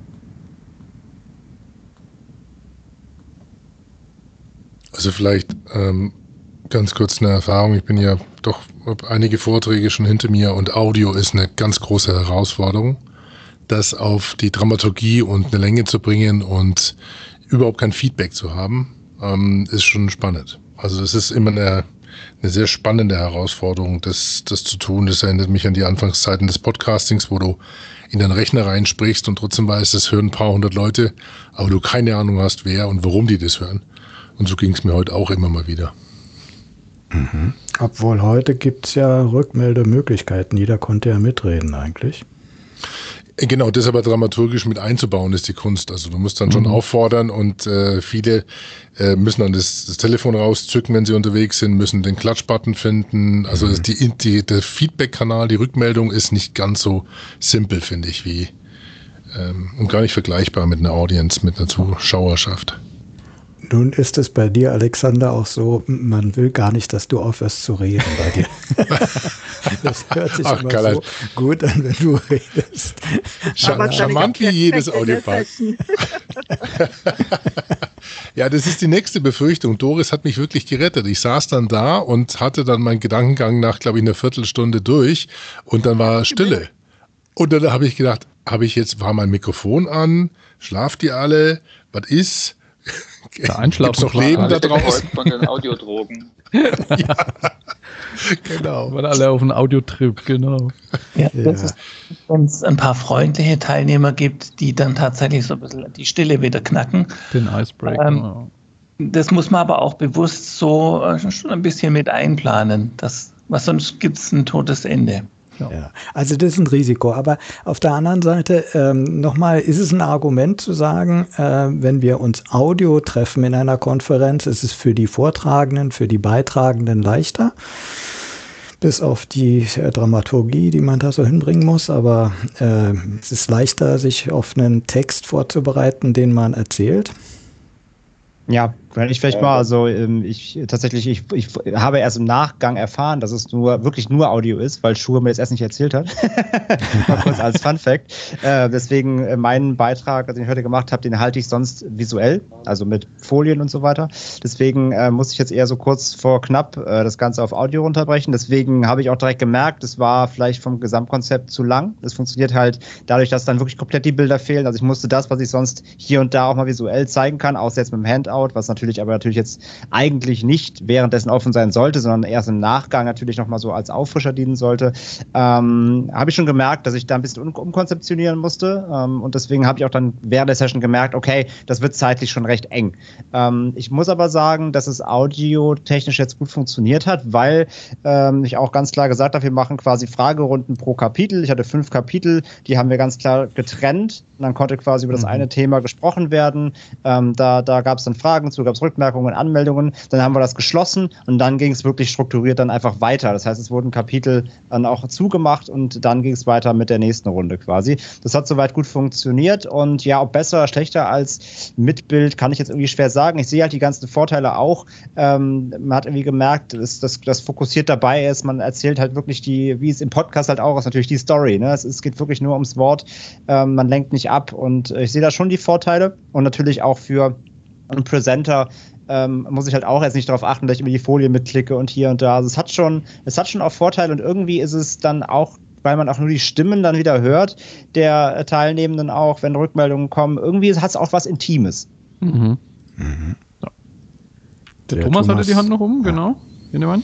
Also vielleicht ähm, ganz kurz eine Erfahrung. Ich bin ja doch, habe einige Vorträge schon hinter mir, und Audio ist eine ganz große Herausforderung, das auf die Dramaturgie und eine Länge zu bringen und überhaupt kein Feedback zu haben, ähm, ist schon spannend. Also es ist immer eine, eine sehr spannende Herausforderung, das, das zu tun. Das erinnert mich an die Anfangszeiten des Podcastings, wo du in den Rechner reinsprichst und trotzdem weißt, das hören ein paar hundert Leute, aber du keine Ahnung hast, wer und warum die das hören. Und so ging es mir heute auch immer mal wieder. Mhm. Obwohl heute gibt es ja Rückmeldemöglichkeiten. Jeder konnte ja mitreden eigentlich. Genau, das aber dramaturgisch mit einzubauen ist die Kunst. Also du musst dann schon mhm. auffordern, und äh, viele äh, müssen dann das, das Telefon rauszücken, wenn sie unterwegs sind, müssen den Klatschbutton finden. Also mhm. die, die, der Feedback-Kanal, die Rückmeldung ist nicht ganz so simpel, finde ich, wie ähm, und gar nicht vergleichbar mit einer Audience, mit einer Zuschauerschaft. Nun ist es bei dir, Alexander, auch so, man will gar nicht, dass du aufhörst zu reden bei dir. Das hört sich Ach, immer so gut an, wenn du redest. Char charmant wie jedes Audiopack. Ja, das ist die nächste Befürchtung. Doris hat mich wirklich gerettet. Ich saß dann da und hatte dann meinen Gedankengang nach, glaube ich, einer Viertelstunde durch, und dann war Stille. Und dann habe ich gedacht, habe ich jetzt, war mein Mikrofon an, schlaft ihr alle, was ist? Gibt es noch Leben da draußen? Von den Audiodrogen. Ja, genau. Weil alle auf einen Audiotrip, genau. Ja, das ja. ist, wenn es ein paar freundliche Teilnehmer gibt, die dann tatsächlich so ein bisschen die Stille wieder knacken. Den Icebreaker. Ähm, das muss man aber auch bewusst so schon ein bisschen mit einplanen. Das, was sonst gibt es ein totes Ende. Ja. Ja, also das ist ein Risiko. Aber auf der anderen Seite ähm, nochmal, ist es ein Argument zu sagen, äh, wenn wir uns Audio treffen in einer Konferenz, ist es für die Vortragenden, für die Beitragenden leichter, bis auf die äh, Dramaturgie, die man da so hinbringen muss. Aber äh, es ist leichter, sich auf einen Text vorzubereiten, den man erzählt. Ja, wenn ich vielleicht mal, also ich tatsächlich, ich, ich habe erst im Nachgang erfahren, dass es nur wirklich nur Audio ist, weil Schuhe mir das erst nicht erzählt hat. Mal kurz als Fun Fact. Äh, deswegen äh, meinen Beitrag, den ich heute gemacht habe, den halte ich sonst visuell, also mit Folien und so weiter. Deswegen äh, muss ich jetzt eher so kurz vor knapp äh, das Ganze auf Audio runterbrechen. Deswegen habe ich auch direkt gemerkt, es war vielleicht vom Gesamtkonzept zu lang. Es funktioniert halt dadurch, dass dann wirklich komplett die Bilder fehlen. Also ich musste das, was ich sonst hier und da auch mal visuell zeigen kann, außer jetzt mit dem Handout, was natürlich aber natürlich jetzt eigentlich nicht währenddessen offen sein sollte, sondern erst im Nachgang natürlich nochmal so als Auffrischer dienen sollte, ähm, habe ich schon gemerkt, dass ich da ein bisschen um umkonzeptionieren musste, ähm, und deswegen habe ich auch dann während der Session gemerkt, okay, das wird zeitlich schon recht eng. Ähm, ich muss aber sagen, dass es audiotechnisch jetzt gut funktioniert hat, weil ähm, ich auch ganz klar gesagt habe, wir machen quasi Fragerunden pro Kapitel. Ich hatte fünf Kapitel, die haben wir ganz klar getrennt. Und dann konnte quasi über das eine Thema gesprochen werden. Ähm, da da gab es dann Fragen zu, gab es Rückmerkungen, Anmeldungen. Dann haben wir das geschlossen und dann ging es wirklich strukturiert dann einfach weiter. Das heißt, es wurden Kapitel dann auch zugemacht und dann ging es weiter mit der nächsten Runde quasi. Das hat soweit gut funktioniert und ja, ob besser oder schlechter als mit Bild, kann ich jetzt irgendwie schwer sagen. Ich sehe halt die ganzen Vorteile auch. Ähm, man hat irgendwie gemerkt, dass das dass fokussiert dabei ist. Man erzählt halt wirklich die, wie es im Podcast halt auch ist, natürlich die Story. Ne? Es, es geht wirklich nur ums Wort. Ähm, man lenkt nicht ab und ich sehe da schon die Vorteile und natürlich auch für einen Presenter ähm, muss ich halt auch jetzt nicht darauf achten, dass ich über die Folie mitklicke und hier und da. Also es hat schon, es hat schon auch Vorteile und irgendwie ist es dann auch, weil man auch nur die Stimmen dann wieder hört, der Teilnehmenden auch, wenn Rückmeldungen kommen, irgendwie hat es auch was Intimes. Mhm. Mhm. Ja. Der, der Thomas, Thomas hatte die Hand noch um, genau. Ja,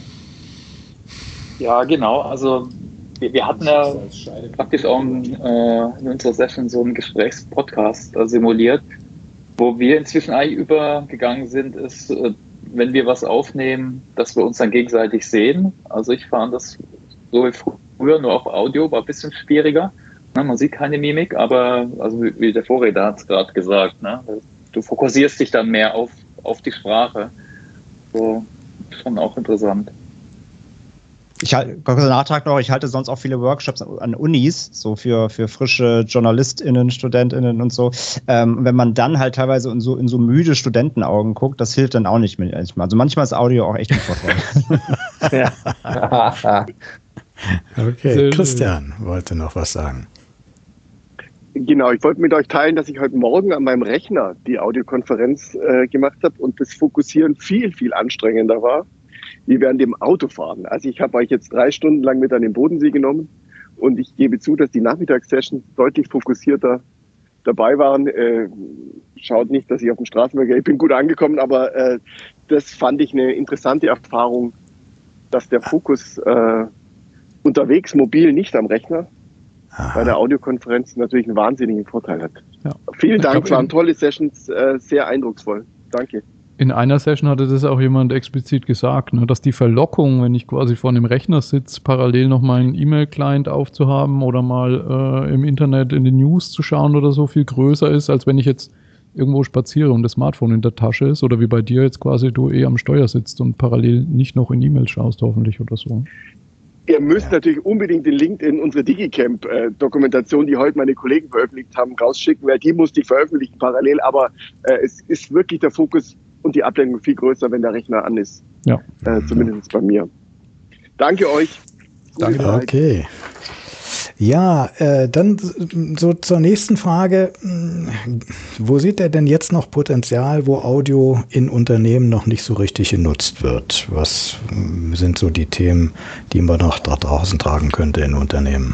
ja genau, also Wir, wir hatten ja praktisch auch äh, in unserer Session so einen Gesprächspodcast äh, simuliert, wo wir inzwischen eigentlich übergegangen sind, ist, äh, wenn wir was aufnehmen, dass wir uns dann gegenseitig sehen. Also ich fand das so wie früher, nur auf Audio, war ein bisschen schwieriger. Ne, man sieht keine Mimik, aber also wie, wie der Vorredner hat es gerade gesagt, ne, du fokussierst dich dann mehr auf, auf die Sprache. So, schon auch interessant. Ich halte, kurzer Nachtrag noch, ich halte sonst auch viele Workshops an Unis, so für, für frische JournalistInnen, StudentInnen und so. Ähm, wenn man dann halt teilweise in so, in so müde Studentenaugen guckt, das hilft dann auch nicht mehr. Also manchmal ist Audio auch echt ein Vorteil. Ja. Okay, Christian wollte noch was sagen. Genau, ich wollte mit euch teilen, dass ich heute Morgen an meinem Rechner die Audiokonferenz äh, gemacht habe und das Fokussieren viel, viel anstrengender war wie während dem Autofahren. Also ich habe euch jetzt drei Stunden lang mit an den Bodensee genommen und ich gebe zu, dass die Nachmittagssessions deutlich fokussierter dabei waren. Äh, schaut nicht, dass ich auf dem Straßenverkehr, ich bin gut angekommen, aber äh, das fand ich eine interessante Erfahrung, dass der Fokus äh, unterwegs, mobil, nicht am Rechner, Aha. bei der Audiokonferenz natürlich einen wahnsinnigen Vorteil hat. Ja. Vielen ich Dank, es waren tolle Sessions, äh, sehr eindrucksvoll. Danke. In einer Session hatte das auch jemand explizit gesagt, ne, dass die Verlockung, wenn ich quasi vor einem Rechner sitze, parallel noch meinen E-Mail-Client aufzuhaben oder mal äh, im Internet in die News zu schauen oder so, viel größer ist, als wenn ich jetzt irgendwo spaziere und das Smartphone in der Tasche ist oder wie bei dir jetzt quasi du eh am Steuer sitzt und parallel nicht noch in E-Mails schaust hoffentlich oder so. Ihr müsst ja. natürlich unbedingt den Link in unsere Digicamp-Dokumentation, die heute meine Kollegen veröffentlicht haben, rausschicken, weil die musste ich veröffentlichen parallel, aber äh, es ist wirklich der Fokus und die Ablenkung viel größer, wenn der Rechner an ist. Ja. Äh, zumindest bei mir. Danke euch. Gute Danke. Zeit. Okay. Ja, äh, dann so zur nächsten Frage. Wo sieht er denn jetzt noch Potenzial, wo Audio in Unternehmen noch nicht so richtig genutzt wird? Was sind so die Themen, die man noch da draußen tragen könnte in Unternehmen?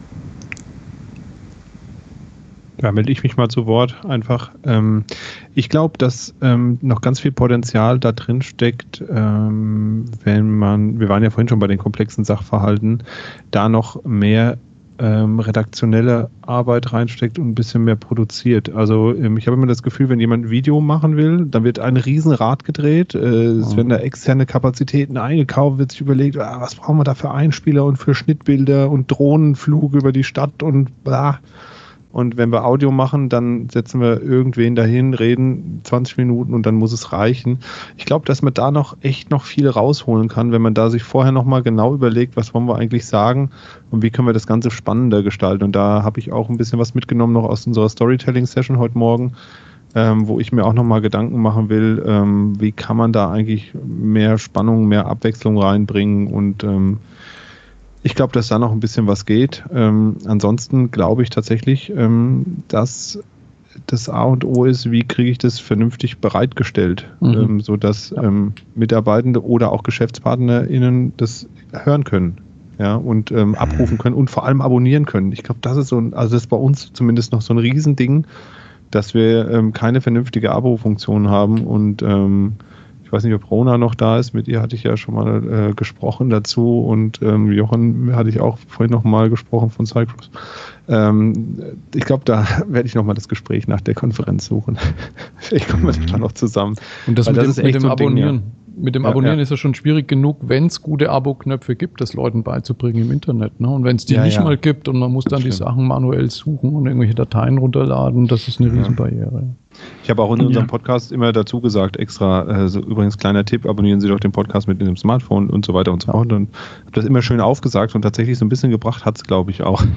Da melde ich mich mal zu Wort einfach. Ähm, ich glaube, dass ähm, noch ganz viel Potenzial da drin steckt, ähm, wenn man, wir waren ja vorhin schon bei den komplexen Sachverhalten, da noch mehr ähm, redaktionelle Arbeit reinsteckt und ein bisschen mehr produziert. Also ähm, ich habe immer das Gefühl, wenn jemand ein Video machen will, dann wird ein Riesenrad gedreht, äh, mhm. es werden da externe Kapazitäten eingekauft, wird sich überlegt, ah, was brauchen wir da für Einspieler und für Schnittbilder und Drohnenflug über die Stadt und bla. Und wenn wir Audio machen, dann setzen wir irgendwen dahin, reden zwanzig Minuten und dann muss es reichen. Ich glaube, dass man da noch echt noch viel rausholen kann, wenn man da sich vorher nochmal genau überlegt, was wollen wir eigentlich sagen und wie können wir das Ganze spannender gestalten. Und da habe ich auch ein bisschen was mitgenommen noch aus unserer Storytelling-Session heute Morgen, ähm, wo ich mir auch nochmal Gedanken machen will, ähm, wie kann man da eigentlich mehr Spannung, mehr Abwechslung reinbringen und ähm, ich glaube, dass da noch ein bisschen was geht. Ähm, ansonsten glaube ich tatsächlich, ähm, dass das A und O ist, wie kriege ich das vernünftig bereitgestellt, mhm. ähm, sodass ähm, Mitarbeitende oder auch GeschäftspartnerInnen das hören können, ja, und ähm, abrufen können und vor allem abonnieren können. Ich glaube, das ist so ein, also das ist bei uns zumindest noch so ein Riesending, dass wir ähm, keine vernünftige Abo-Funktion haben und ähm, ich weiß nicht, ob Rona noch da ist, mit ihr hatte ich ja schon mal äh, gesprochen dazu und ähm, Jochen hatte ich auch vorhin noch mal gesprochen von Cycross. Ähm, ich glaube, da werde ich noch mal das Gespräch nach der Konferenz suchen. Vielleicht kommen wir da noch zusammen. Und das, mit, das dem, ist echt mit dem so Abonnieren, Ding, mit dem Ja, Abonnieren ja. ist es schon schwierig genug, wenn es gute Abo-Knöpfe gibt, das Leuten beizubringen im Internet. Ne? Und wenn es die Ja, nicht ja. mal gibt und man muss dann die Stimmt. Sachen manuell suchen und irgendwelche Dateien runterladen, das ist eine Ja. Riesenbarriere. Ich habe auch in unserem Ja. Podcast immer dazu gesagt, extra, äh, so, übrigens kleiner Tipp, abonnieren Sie doch den Podcast mit dem Smartphone und so weiter und so fort. Und habe das immer schön aufgesagt und tatsächlich so ein bisschen gebracht hat es, glaube ich, auch.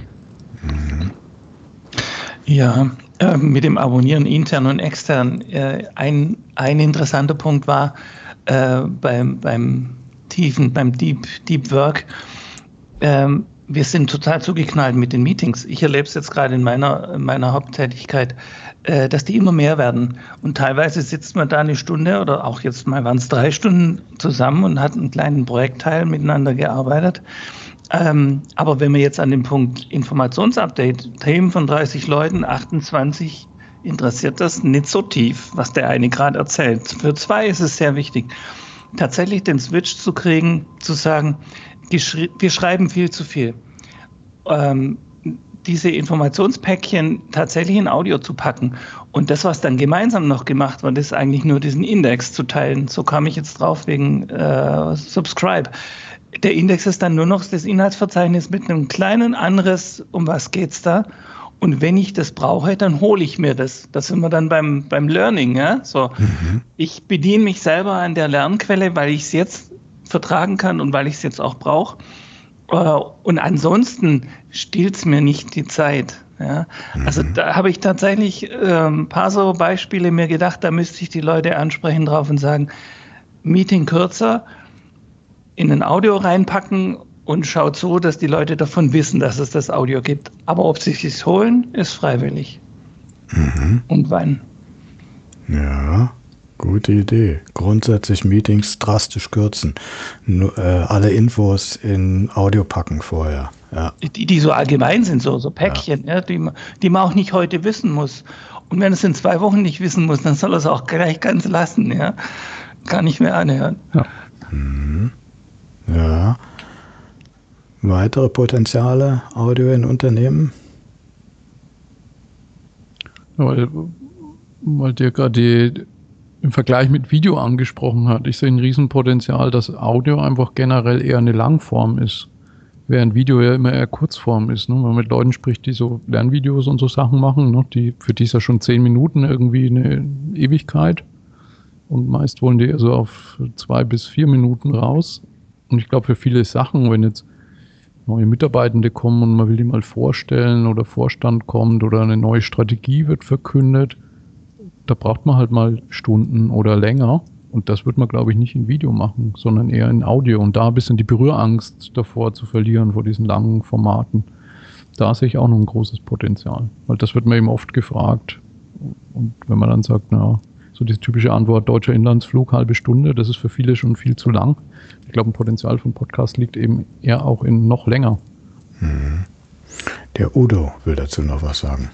Ja, äh, mit dem Abonnieren intern und extern. Äh, ein, ein interessanter Punkt war äh, beim, beim tiefen, beim Deep, Deep Work. Ähm, wir sind total zugeknallt mit den Meetings. Ich erlebe es jetzt gerade in meiner, in meiner Haupttätigkeit, äh, dass die immer mehr werden. Und teilweise sitzt man da eine Stunde oder auch jetzt mal waren es drei Stunden zusammen und hat einen kleinen Projektteil miteinander gearbeitet. Ähm, aber wenn wir jetzt an dem Punkt Informationsupdate, Themen von dreißig Leuten, achtundzwanzig, interessiert das nicht so tief, was der eine gerade erzählt. Für zwei ist es sehr wichtig, tatsächlich den Switch zu kriegen, zu sagen, geschri- wir schreiben viel zu viel. Ähm, diese Informationspäckchen tatsächlich in Audio zu packen. Und das, was dann gemeinsam noch gemacht wird, ist eigentlich nur diesen Index zu teilen. So kam ich jetzt drauf wegen äh, Subscribe. Der Index ist dann nur noch das Inhaltsverzeichnis mit einem kleinen Anriss, um was geht's da. Und wenn ich das brauche, dann hole ich mir das. Das sind wir dann beim, beim Learning. Ja? So. Mhm. Ich bediene mich selber an der Lernquelle, weil ich es jetzt vertragen kann und weil ich es jetzt auch brauche. Und ansonsten stiehlt es mir nicht die Zeit. Ja? Mhm. Also da habe ich tatsächlich äh, ein paar so Beispiele mir gedacht, da müsste ich die Leute ansprechen drauf und sagen, Meeting kürzer, in ein Audio reinpacken und schaut so, dass die Leute davon wissen, dass es das Audio gibt. Aber ob sie es sich holen, ist freiwillig. Mhm. Und wann? Ja, gute Idee. Grundsätzlich Meetings drastisch kürzen. Nur, äh, alle Infos in Audio packen vorher. Ja. Die, die so allgemein sind, so, so Päckchen, ja. Ja, die, die man auch nicht heute wissen muss. Und wenn es in zwei Wochen nicht wissen muss, dann soll er es auch gleich ganz lassen. Ja. Gar nicht mehr anhören. Ja. Mhm. Ja. Weitere Potenziale Audio in Unternehmen? Weil, weil dir gerade im Vergleich mit Video angesprochen hat. Ich sehe ein Riesenpotenzial, dass Audio einfach generell eher eine Langform ist, während Video ja immer eher Kurzform ist. Ne? Wenn man mit Leuten spricht, die so Lernvideos und so Sachen machen, ne? die, für die ist ja schon zehn Minuten irgendwie eine Ewigkeit. Und meist wollen die eher so auf zwei bis vier Minuten raus. Und ich glaube, für viele Sachen, wenn jetzt neue Mitarbeitende kommen und man will die mal vorstellen oder Vorstand kommt oder eine neue Strategie wird verkündet, da braucht man halt mal Stunden oder länger. Und das wird man, glaube ich, nicht in Video machen, sondern eher in Audio. Und da ein bisschen die Berührangst davor zu verlieren, vor diesen langen Formaten. Da sehe ich auch noch ein großes Potenzial. Weil das wird mir eben oft gefragt. Und wenn man dann sagt, na, so diese typische Antwort, deutscher Inlandsflug, halbe Stunde, das ist für viele schon viel zu lang. Ich glaube, ein Potenzial von Podcast liegt eben eher auch in noch länger. Mhm. Der Udo will dazu noch was sagen.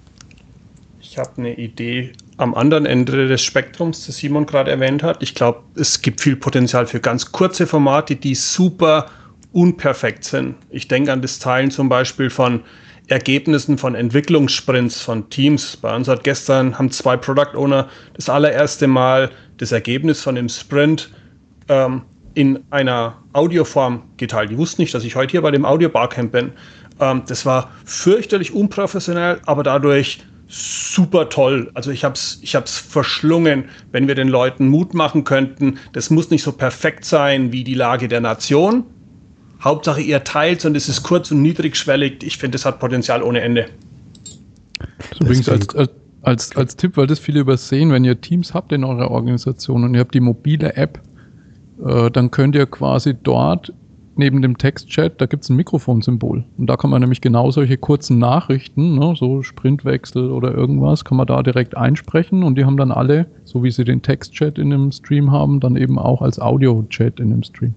Ich habe eine Idee am anderen Ende des Spektrums, das Simon gerade erwähnt hat. Ich glaube, es gibt viel Potenzial für ganz kurze Formate, die super unperfekt sind. Ich denke an das Teilen zum Beispiel von Ergebnissen von Entwicklungssprints von Teams. Bei uns hat gestern, haben zwei Product Owner das allererste Mal das Ergebnis von dem Sprint ähm, in einer Audioform geteilt. Die wussten nicht, dass ich heute hier bei dem Audio Barcamp bin. Ähm, das war fürchterlich unprofessionell, aber dadurch super toll. Also ich habe es ich hab's verschlungen, wenn wir den Leuten Mut machen könnten. Das muss nicht so perfekt sein wie die Lage der Nation. Hauptsache ihr teilt und es ist kurz und niedrigschwellig. Ich finde, das hat Potenzial ohne Ende. Das übrigens als, als, als, als Tipp, weil das viele übersehen, wenn ihr Teams habt in eurer Organisation und ihr habt die mobile App, äh, dann könnt ihr quasi dort neben dem Textchat, da gibt es ein Mikrofonsymbol. Und da kann man nämlich genau solche kurzen Nachrichten, ne, so Sprintwechsel oder irgendwas, kann man da direkt einsprechen und die haben dann alle, so wie sie den Textchat in dem Stream haben, dann eben auch als Audio-Chat in dem Stream.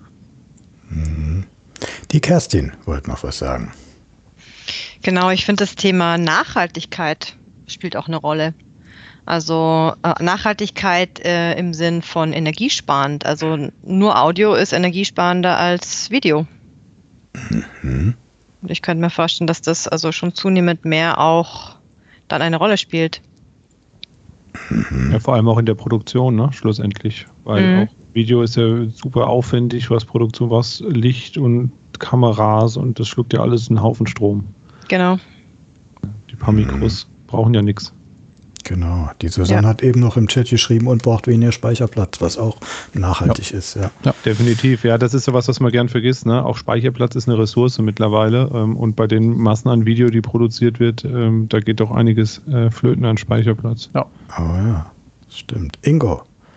Die Kerstin wollte noch was sagen. Genau, ich finde das Thema Nachhaltigkeit spielt auch eine Rolle. Also äh, Nachhaltigkeit äh, im Sinn von energiesparend. Also nur Audio ist energiesparender als Video. Mhm. Ich könnte mir vorstellen, dass das also schon zunehmend mehr auch dann eine Rolle spielt. Ja, vor allem auch in der Produktion, ne, schlussendlich. Weil mhm. auch Video ist ja super aufwendig, was Produktion, was Licht und Kameras und das schluckt ja alles einen Haufen Strom. Genau. Die paar Mikros mhm. brauchen ja nichts. Genau, die Susanne ja. hat eben noch im Chat geschrieben und braucht weniger Speicherplatz, was auch nachhaltig ja. ist. Ja. ja, definitiv. Ja, das ist so was, was man gern vergisst. Ne? Auch Speicherplatz ist eine Ressource mittlerweile. Ähm, und bei den Massen an Video, die produziert wird, ähm, da geht doch einiges äh, flöten an Speicherplatz. Ja. Oh ja, stimmt. Ingo.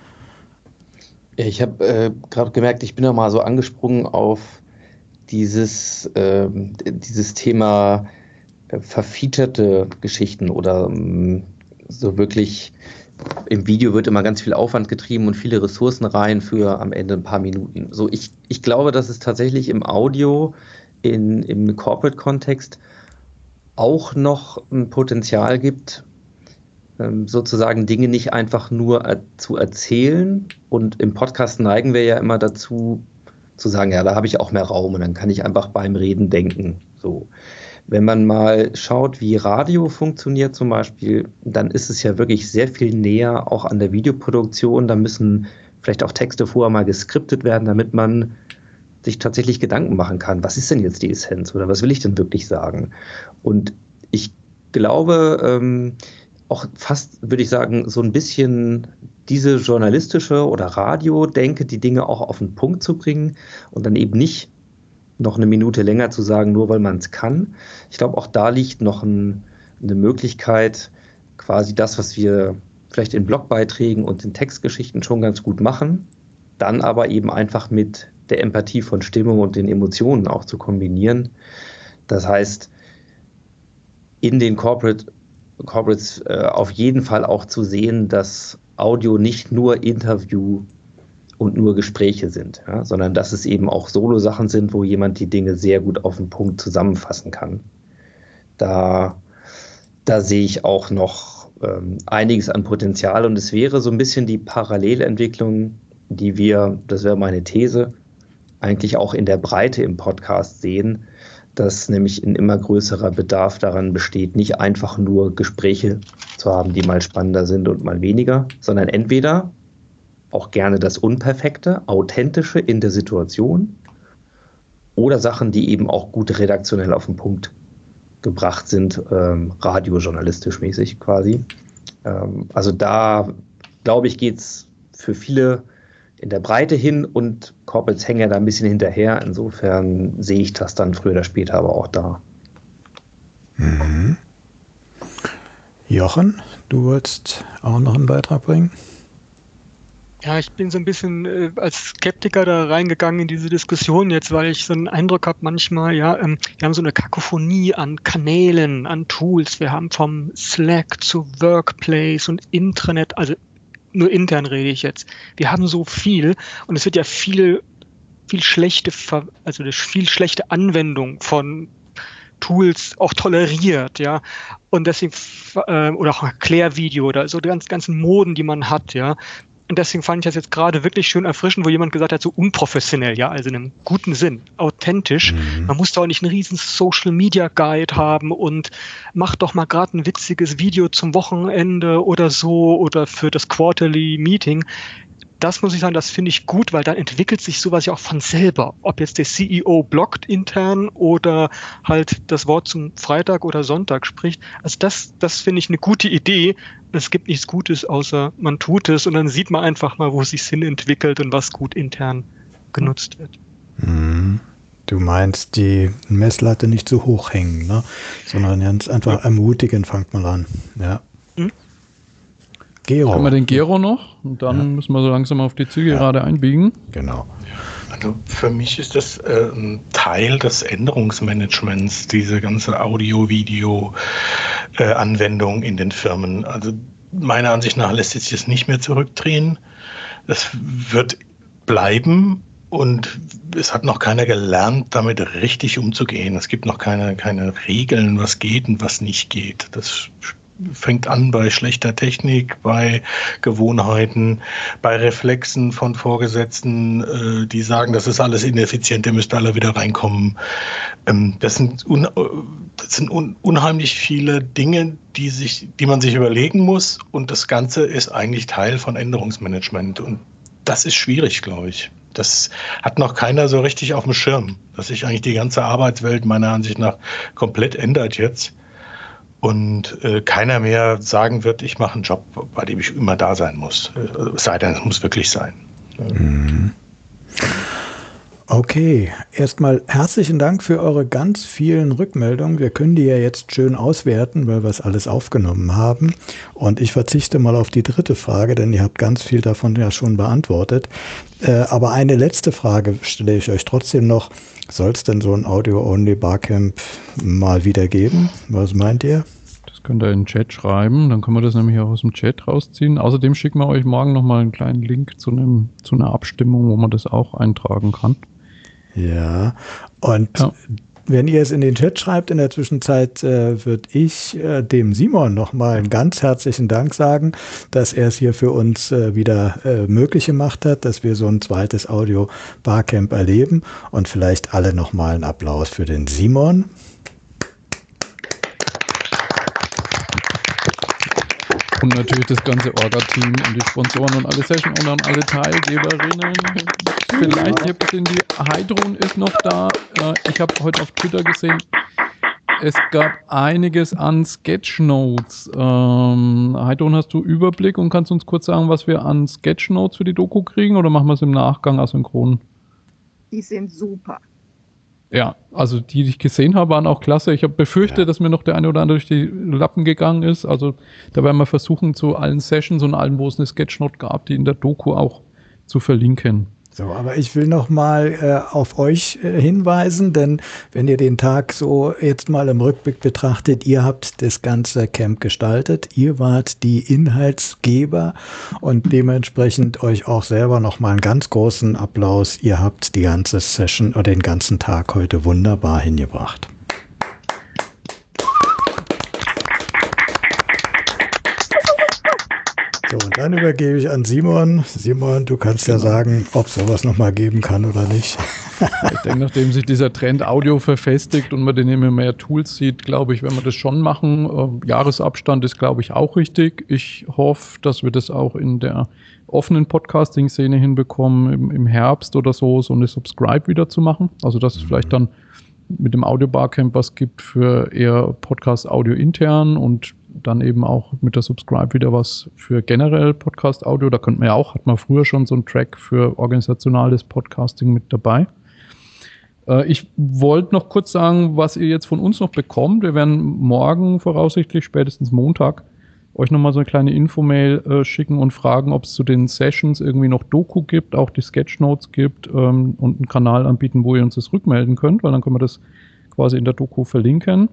Ich habe äh, gerade gemerkt, ich bin ja mal so angesprungen auf dieses, äh, dieses Thema äh, verfeaterte Geschichten oder ähm, so wirklich, im Video wird immer ganz viel Aufwand getrieben und viele Ressourcen rein für am Ende ein paar Minuten. So, ich, ich glaube, dass es tatsächlich im Audio, in, im Corporate-Kontext auch noch ein Potenzial gibt, ähm, sozusagen Dinge nicht einfach nur er, zu erzählen. Und im Podcast neigen wir ja immer dazu, zu sagen, ja, da habe ich auch mehr Raum und dann kann ich einfach beim Reden denken. So. Wenn man mal schaut, wie Radio funktioniert zum Beispiel, dann ist es ja wirklich sehr viel näher auch an der Videoproduktion. Da müssen vielleicht auch Texte vorher mal geskriptet werden, damit man sich tatsächlich Gedanken machen kann. Was ist denn jetzt die Essenz oder was will ich denn wirklich sagen? Und ich glaube, ähm, auch fast, würde ich sagen, so ein bisschen diese journalistische oder Radio-Denke, die Dinge auch auf den Punkt zu bringen und dann eben nicht noch eine Minute länger zu sagen, nur weil man es kann. Ich glaube, auch da liegt noch ein, eine Möglichkeit, quasi das, was wir vielleicht in Blogbeiträgen und in Textgeschichten schon ganz gut machen, dann aber eben einfach mit der Empathie von Stimmung und den Emotionen auch zu kombinieren. Das heißt, in den Corporate, Corporates äh, auf jeden Fall auch zu sehen, dass Audio nicht nur Interview und nur Gespräche sind, ja, sondern dass es eben auch Solo-Sachen sind, wo jemand die Dinge sehr gut auf den Punkt zusammenfassen kann. Da, da sehe ich auch noch ähm, einiges an Potenzial und es wäre so ein bisschen die Parallelentwicklung, die wir, das wäre meine These, eigentlich auch in der Breite im Podcast sehen, dass nämlich ein immer größerer Bedarf daran besteht, nicht einfach nur Gespräche zu haben, die mal spannender sind und mal weniger, sondern entweder auch gerne das Unperfekte, Authentische in der Situation oder Sachen, die eben auch gut redaktionell auf den Punkt gebracht sind, ähm, radiojournalistisch mäßig quasi. Ähm, also da, glaube ich, geht es für viele in der Breite hin und Corporates hängen ja da ein bisschen hinterher. Insofern sehe ich das dann früher oder später aber auch da. Mhm. Jochen, du wolltest auch noch einen Beitrag bringen? Ja, ich bin so ein bisschen äh, als Skeptiker da reingegangen in diese Diskussion jetzt, weil ich so einen Eindruck habe manchmal, ja, ähm, wir haben so eine Kakophonie an Kanälen, an Tools. Wir haben vom Slack zu Workplace und Intranet, also nur intern rede ich jetzt. Wir haben so viel und es wird ja viel, viel schlechte, Ver- also viel schlechte Anwendung von Tools auch toleriert, ja. Und deswegen, äh, oder auch Erklärvideo oder so die ganz, ganzen Moden, die man hat, ja. Und deswegen fand ich das jetzt gerade wirklich schön erfrischend, wo jemand gesagt hat, so unprofessionell, ja, also in einem guten Sinn, authentisch. Mhm. Man muss doch nicht einen riesen Social-Media-Guide haben und macht doch mal gerade ein witziges Video zum Wochenende oder so oder für das Quarterly-Meeting. Das muss ich sagen, das finde ich gut, weil dann entwickelt sich sowas ja auch von selber. Ob jetzt der C E O bloggt intern oder halt das Wort zum Freitag oder Sonntag spricht. Also das, das finde ich eine gute Idee. Es gibt nichts Gutes, außer man tut es und dann sieht man einfach mal, wo es sich Sinn entwickelt und was gut intern genutzt wird. Mhm. Du meinst, die Messlatte nicht zu hoch hängen, ne? Sondern ganz einfach ja. ermutigen, fangt mal an. Ja. Mhm. Gero. Haben wir den Gero noch? Und dann ja. müssen wir so langsam auf die Zielgerade ja. einbiegen. Genau. Also für mich ist das äh, ein Teil des Änderungsmanagements, diese ganze Audio-Video-Anwendung äh, in den Firmen. Also meiner Ansicht nach lässt sich das nicht mehr zurückdrehen. Das wird bleiben und es hat noch keiner gelernt, damit richtig umzugehen. Es gibt noch keine, keine Regeln, was geht und was nicht geht. Das fängt an bei schlechter Technik, bei Gewohnheiten, bei Reflexen von Vorgesetzten, äh, die sagen, das ist alles ineffizient, ihr müsst alle wieder reinkommen. Ähm, das sind, un, das sind un, unheimlich viele Dinge, die, sich, die man sich überlegen muss und das Ganze ist eigentlich Teil von Änderungsmanagement und das ist schwierig, glaube ich. Das hat noch keiner so richtig auf dem Schirm, dass sich eigentlich die ganze Arbeitswelt meiner Ansicht nach komplett ändert jetzt und äh, keiner mehr sagen wird, ich mache einen Job, bei dem ich immer da sein muss. Es sei denn, es muss wirklich sein. Mhm. Okay, erstmal herzlichen Dank für eure ganz vielen Rückmeldungen. Wir können die ja jetzt schön auswerten, weil wir es alles aufgenommen haben. Und ich verzichte mal auf die dritte Frage, denn ihr habt ganz viel davon ja schon beantwortet. Äh, aber eine letzte Frage stelle ich euch trotzdem noch. Soll es denn so ein Audio-Only-Barcamp mal wieder geben? Was meint ihr? Das könnt ihr in den Chat schreiben, dann können wir das nämlich auch aus dem Chat rausziehen. Außerdem schicken wir euch morgen nochmal einen kleinen Link zu, einem, zu einer Abstimmung, wo man das auch eintragen kann. Ja, und ja. Wenn ihr es in den Chat schreibt, in der Zwischenzeit äh, würde ich äh, dem Simon nochmal einen ganz herzlichen Dank sagen, dass er es hier für uns äh, wieder äh, möglich gemacht hat, dass wir so ein zweites Audio-Barcamp erleben und vielleicht alle nochmal einen Applaus für den Simon. Und natürlich das ganze Orga-Team und die Sponsoren und alle Session-Owner und alle Teilgeberinnen. Vielleicht, ich habe gesehen, die Heidrun ist noch da. Ich habe heute auf Twitter gesehen, es gab einiges an Sketchnotes. Ähm, Heidrun, hast du Überblick und kannst uns kurz sagen, was wir an Sketchnotes für die Doku kriegen, oder machen wir es im Nachgang asynchron? Die sind super. Ja, also die, die ich gesehen habe, waren auch klasse. Ich habe befürchtet, ja. dass mir noch der eine oder andere durch die Lappen gegangen ist. Also da werden wir versuchen, zu allen Sessions und allen, wo es eine Sketchnote gab, die in der Doku auch zu verlinken. So, aber ich will noch mal äh, auf euch äh, hinweisen, denn wenn ihr den Tag so jetzt mal im Rückblick betrachtet, ihr habt das ganze Camp gestaltet, ihr wart die Inhaltsgeber und dementsprechend euch auch selber noch mal einen ganz großen Applaus. Ihr habt die ganze Session oder den ganzen Tag heute wunderbar hingebracht. So, und dann übergebe ich an Simon. Simon, du kannst genau. ja sagen, ob es sowas nochmal geben kann oder nicht. Ich denke, nachdem sich dieser Trend Audio verfestigt und man den immer mehr Tools sieht, glaube ich, wenn wir das schon machen. Äh, Jahresabstand ist, glaube ich, auch richtig. Ich hoffe, dass wir das auch in der offenen Podcasting-Szene hinbekommen, im, im Herbst oder so, so eine Subscribe wieder zu machen. Also, dass es mhm. vielleicht dann mit dem Audio-Barcamp was gibt für eher Podcast-Audio intern und dann eben auch mit der Subscribe wieder was für generell Podcast-Audio. Da könnte man ja auch, hat man früher schon so einen Track für organisationales Podcasting mit dabei. Äh, ich wollte noch kurz sagen, was ihr jetzt von uns noch bekommt. Wir werden morgen voraussichtlich, spätestens Montag, euch nochmal so eine kleine Infomail äh, schicken und fragen, ob es zu den Sessions irgendwie noch Doku gibt, auch die Sketchnotes gibt ähm, und einen Kanal anbieten, wo ihr uns das rückmelden könnt, weil dann können wir das quasi in der Doku verlinken.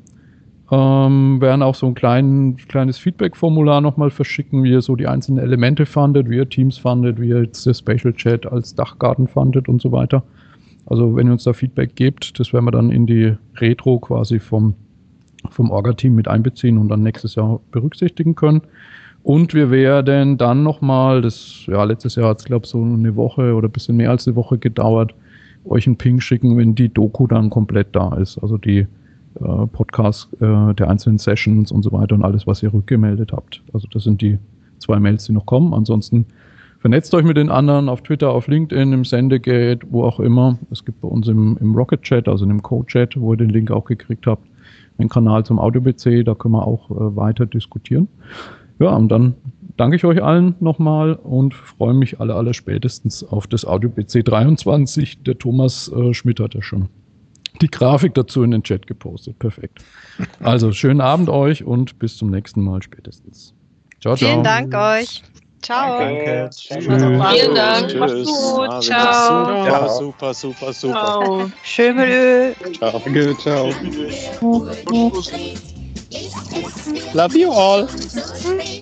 Ähm, werden auch so ein klein, kleines Feedback-Formular nochmal verschicken, wie ihr so die einzelnen Elemente fandet, wie ihr Teams fandet, wie ihr jetzt das Spatial Chat als Dachgarten fandet und so weiter. Also wenn ihr uns da Feedback gebt, das werden wir dann in die Retro quasi vom, vom Orga-Team mit einbeziehen und dann nächstes Jahr berücksichtigen können. Und wir werden dann nochmal, das, ja, letztes Jahr hat es, glaube ich, so eine Woche oder ein bisschen mehr als eine Woche gedauert, euch einen Ping schicken, wenn die Doku dann komplett da ist. Also die äh, Podcasts äh, der einzelnen Sessions und so weiter und alles, was ihr rückgemeldet habt. Also das sind die zwei Mails, die noch kommen. Ansonsten vernetzt euch mit den anderen auf Twitter, auf LinkedIn, im Sendegate, wo auch immer. Es gibt bei uns im, im Rocket Chat, also in dem Code-Chat, wo ihr den Link auch gekriegt habt, einen Kanal zum Audio-B C, da können wir auch äh, weiter diskutieren. Ja, und dann danke ich euch allen nochmal und freue mich alle, alle spätestens auf das Audio-B C dreiundzwanzig. Der Thomas äh, Schmidt hat ja schon die Grafik dazu in den Chat gepostet. Perfekt. Also, schönen Abend euch und bis zum nächsten Mal spätestens. Ciao, ciao. Vielen Dank euch. Ciao. Danke. Tschüss. Vielen Dank. Macht's gut. Ah, Ciao. Ja, super, super, super. Ciao. Schön mit Öl. Ciao. Danke, ciao. Love you all.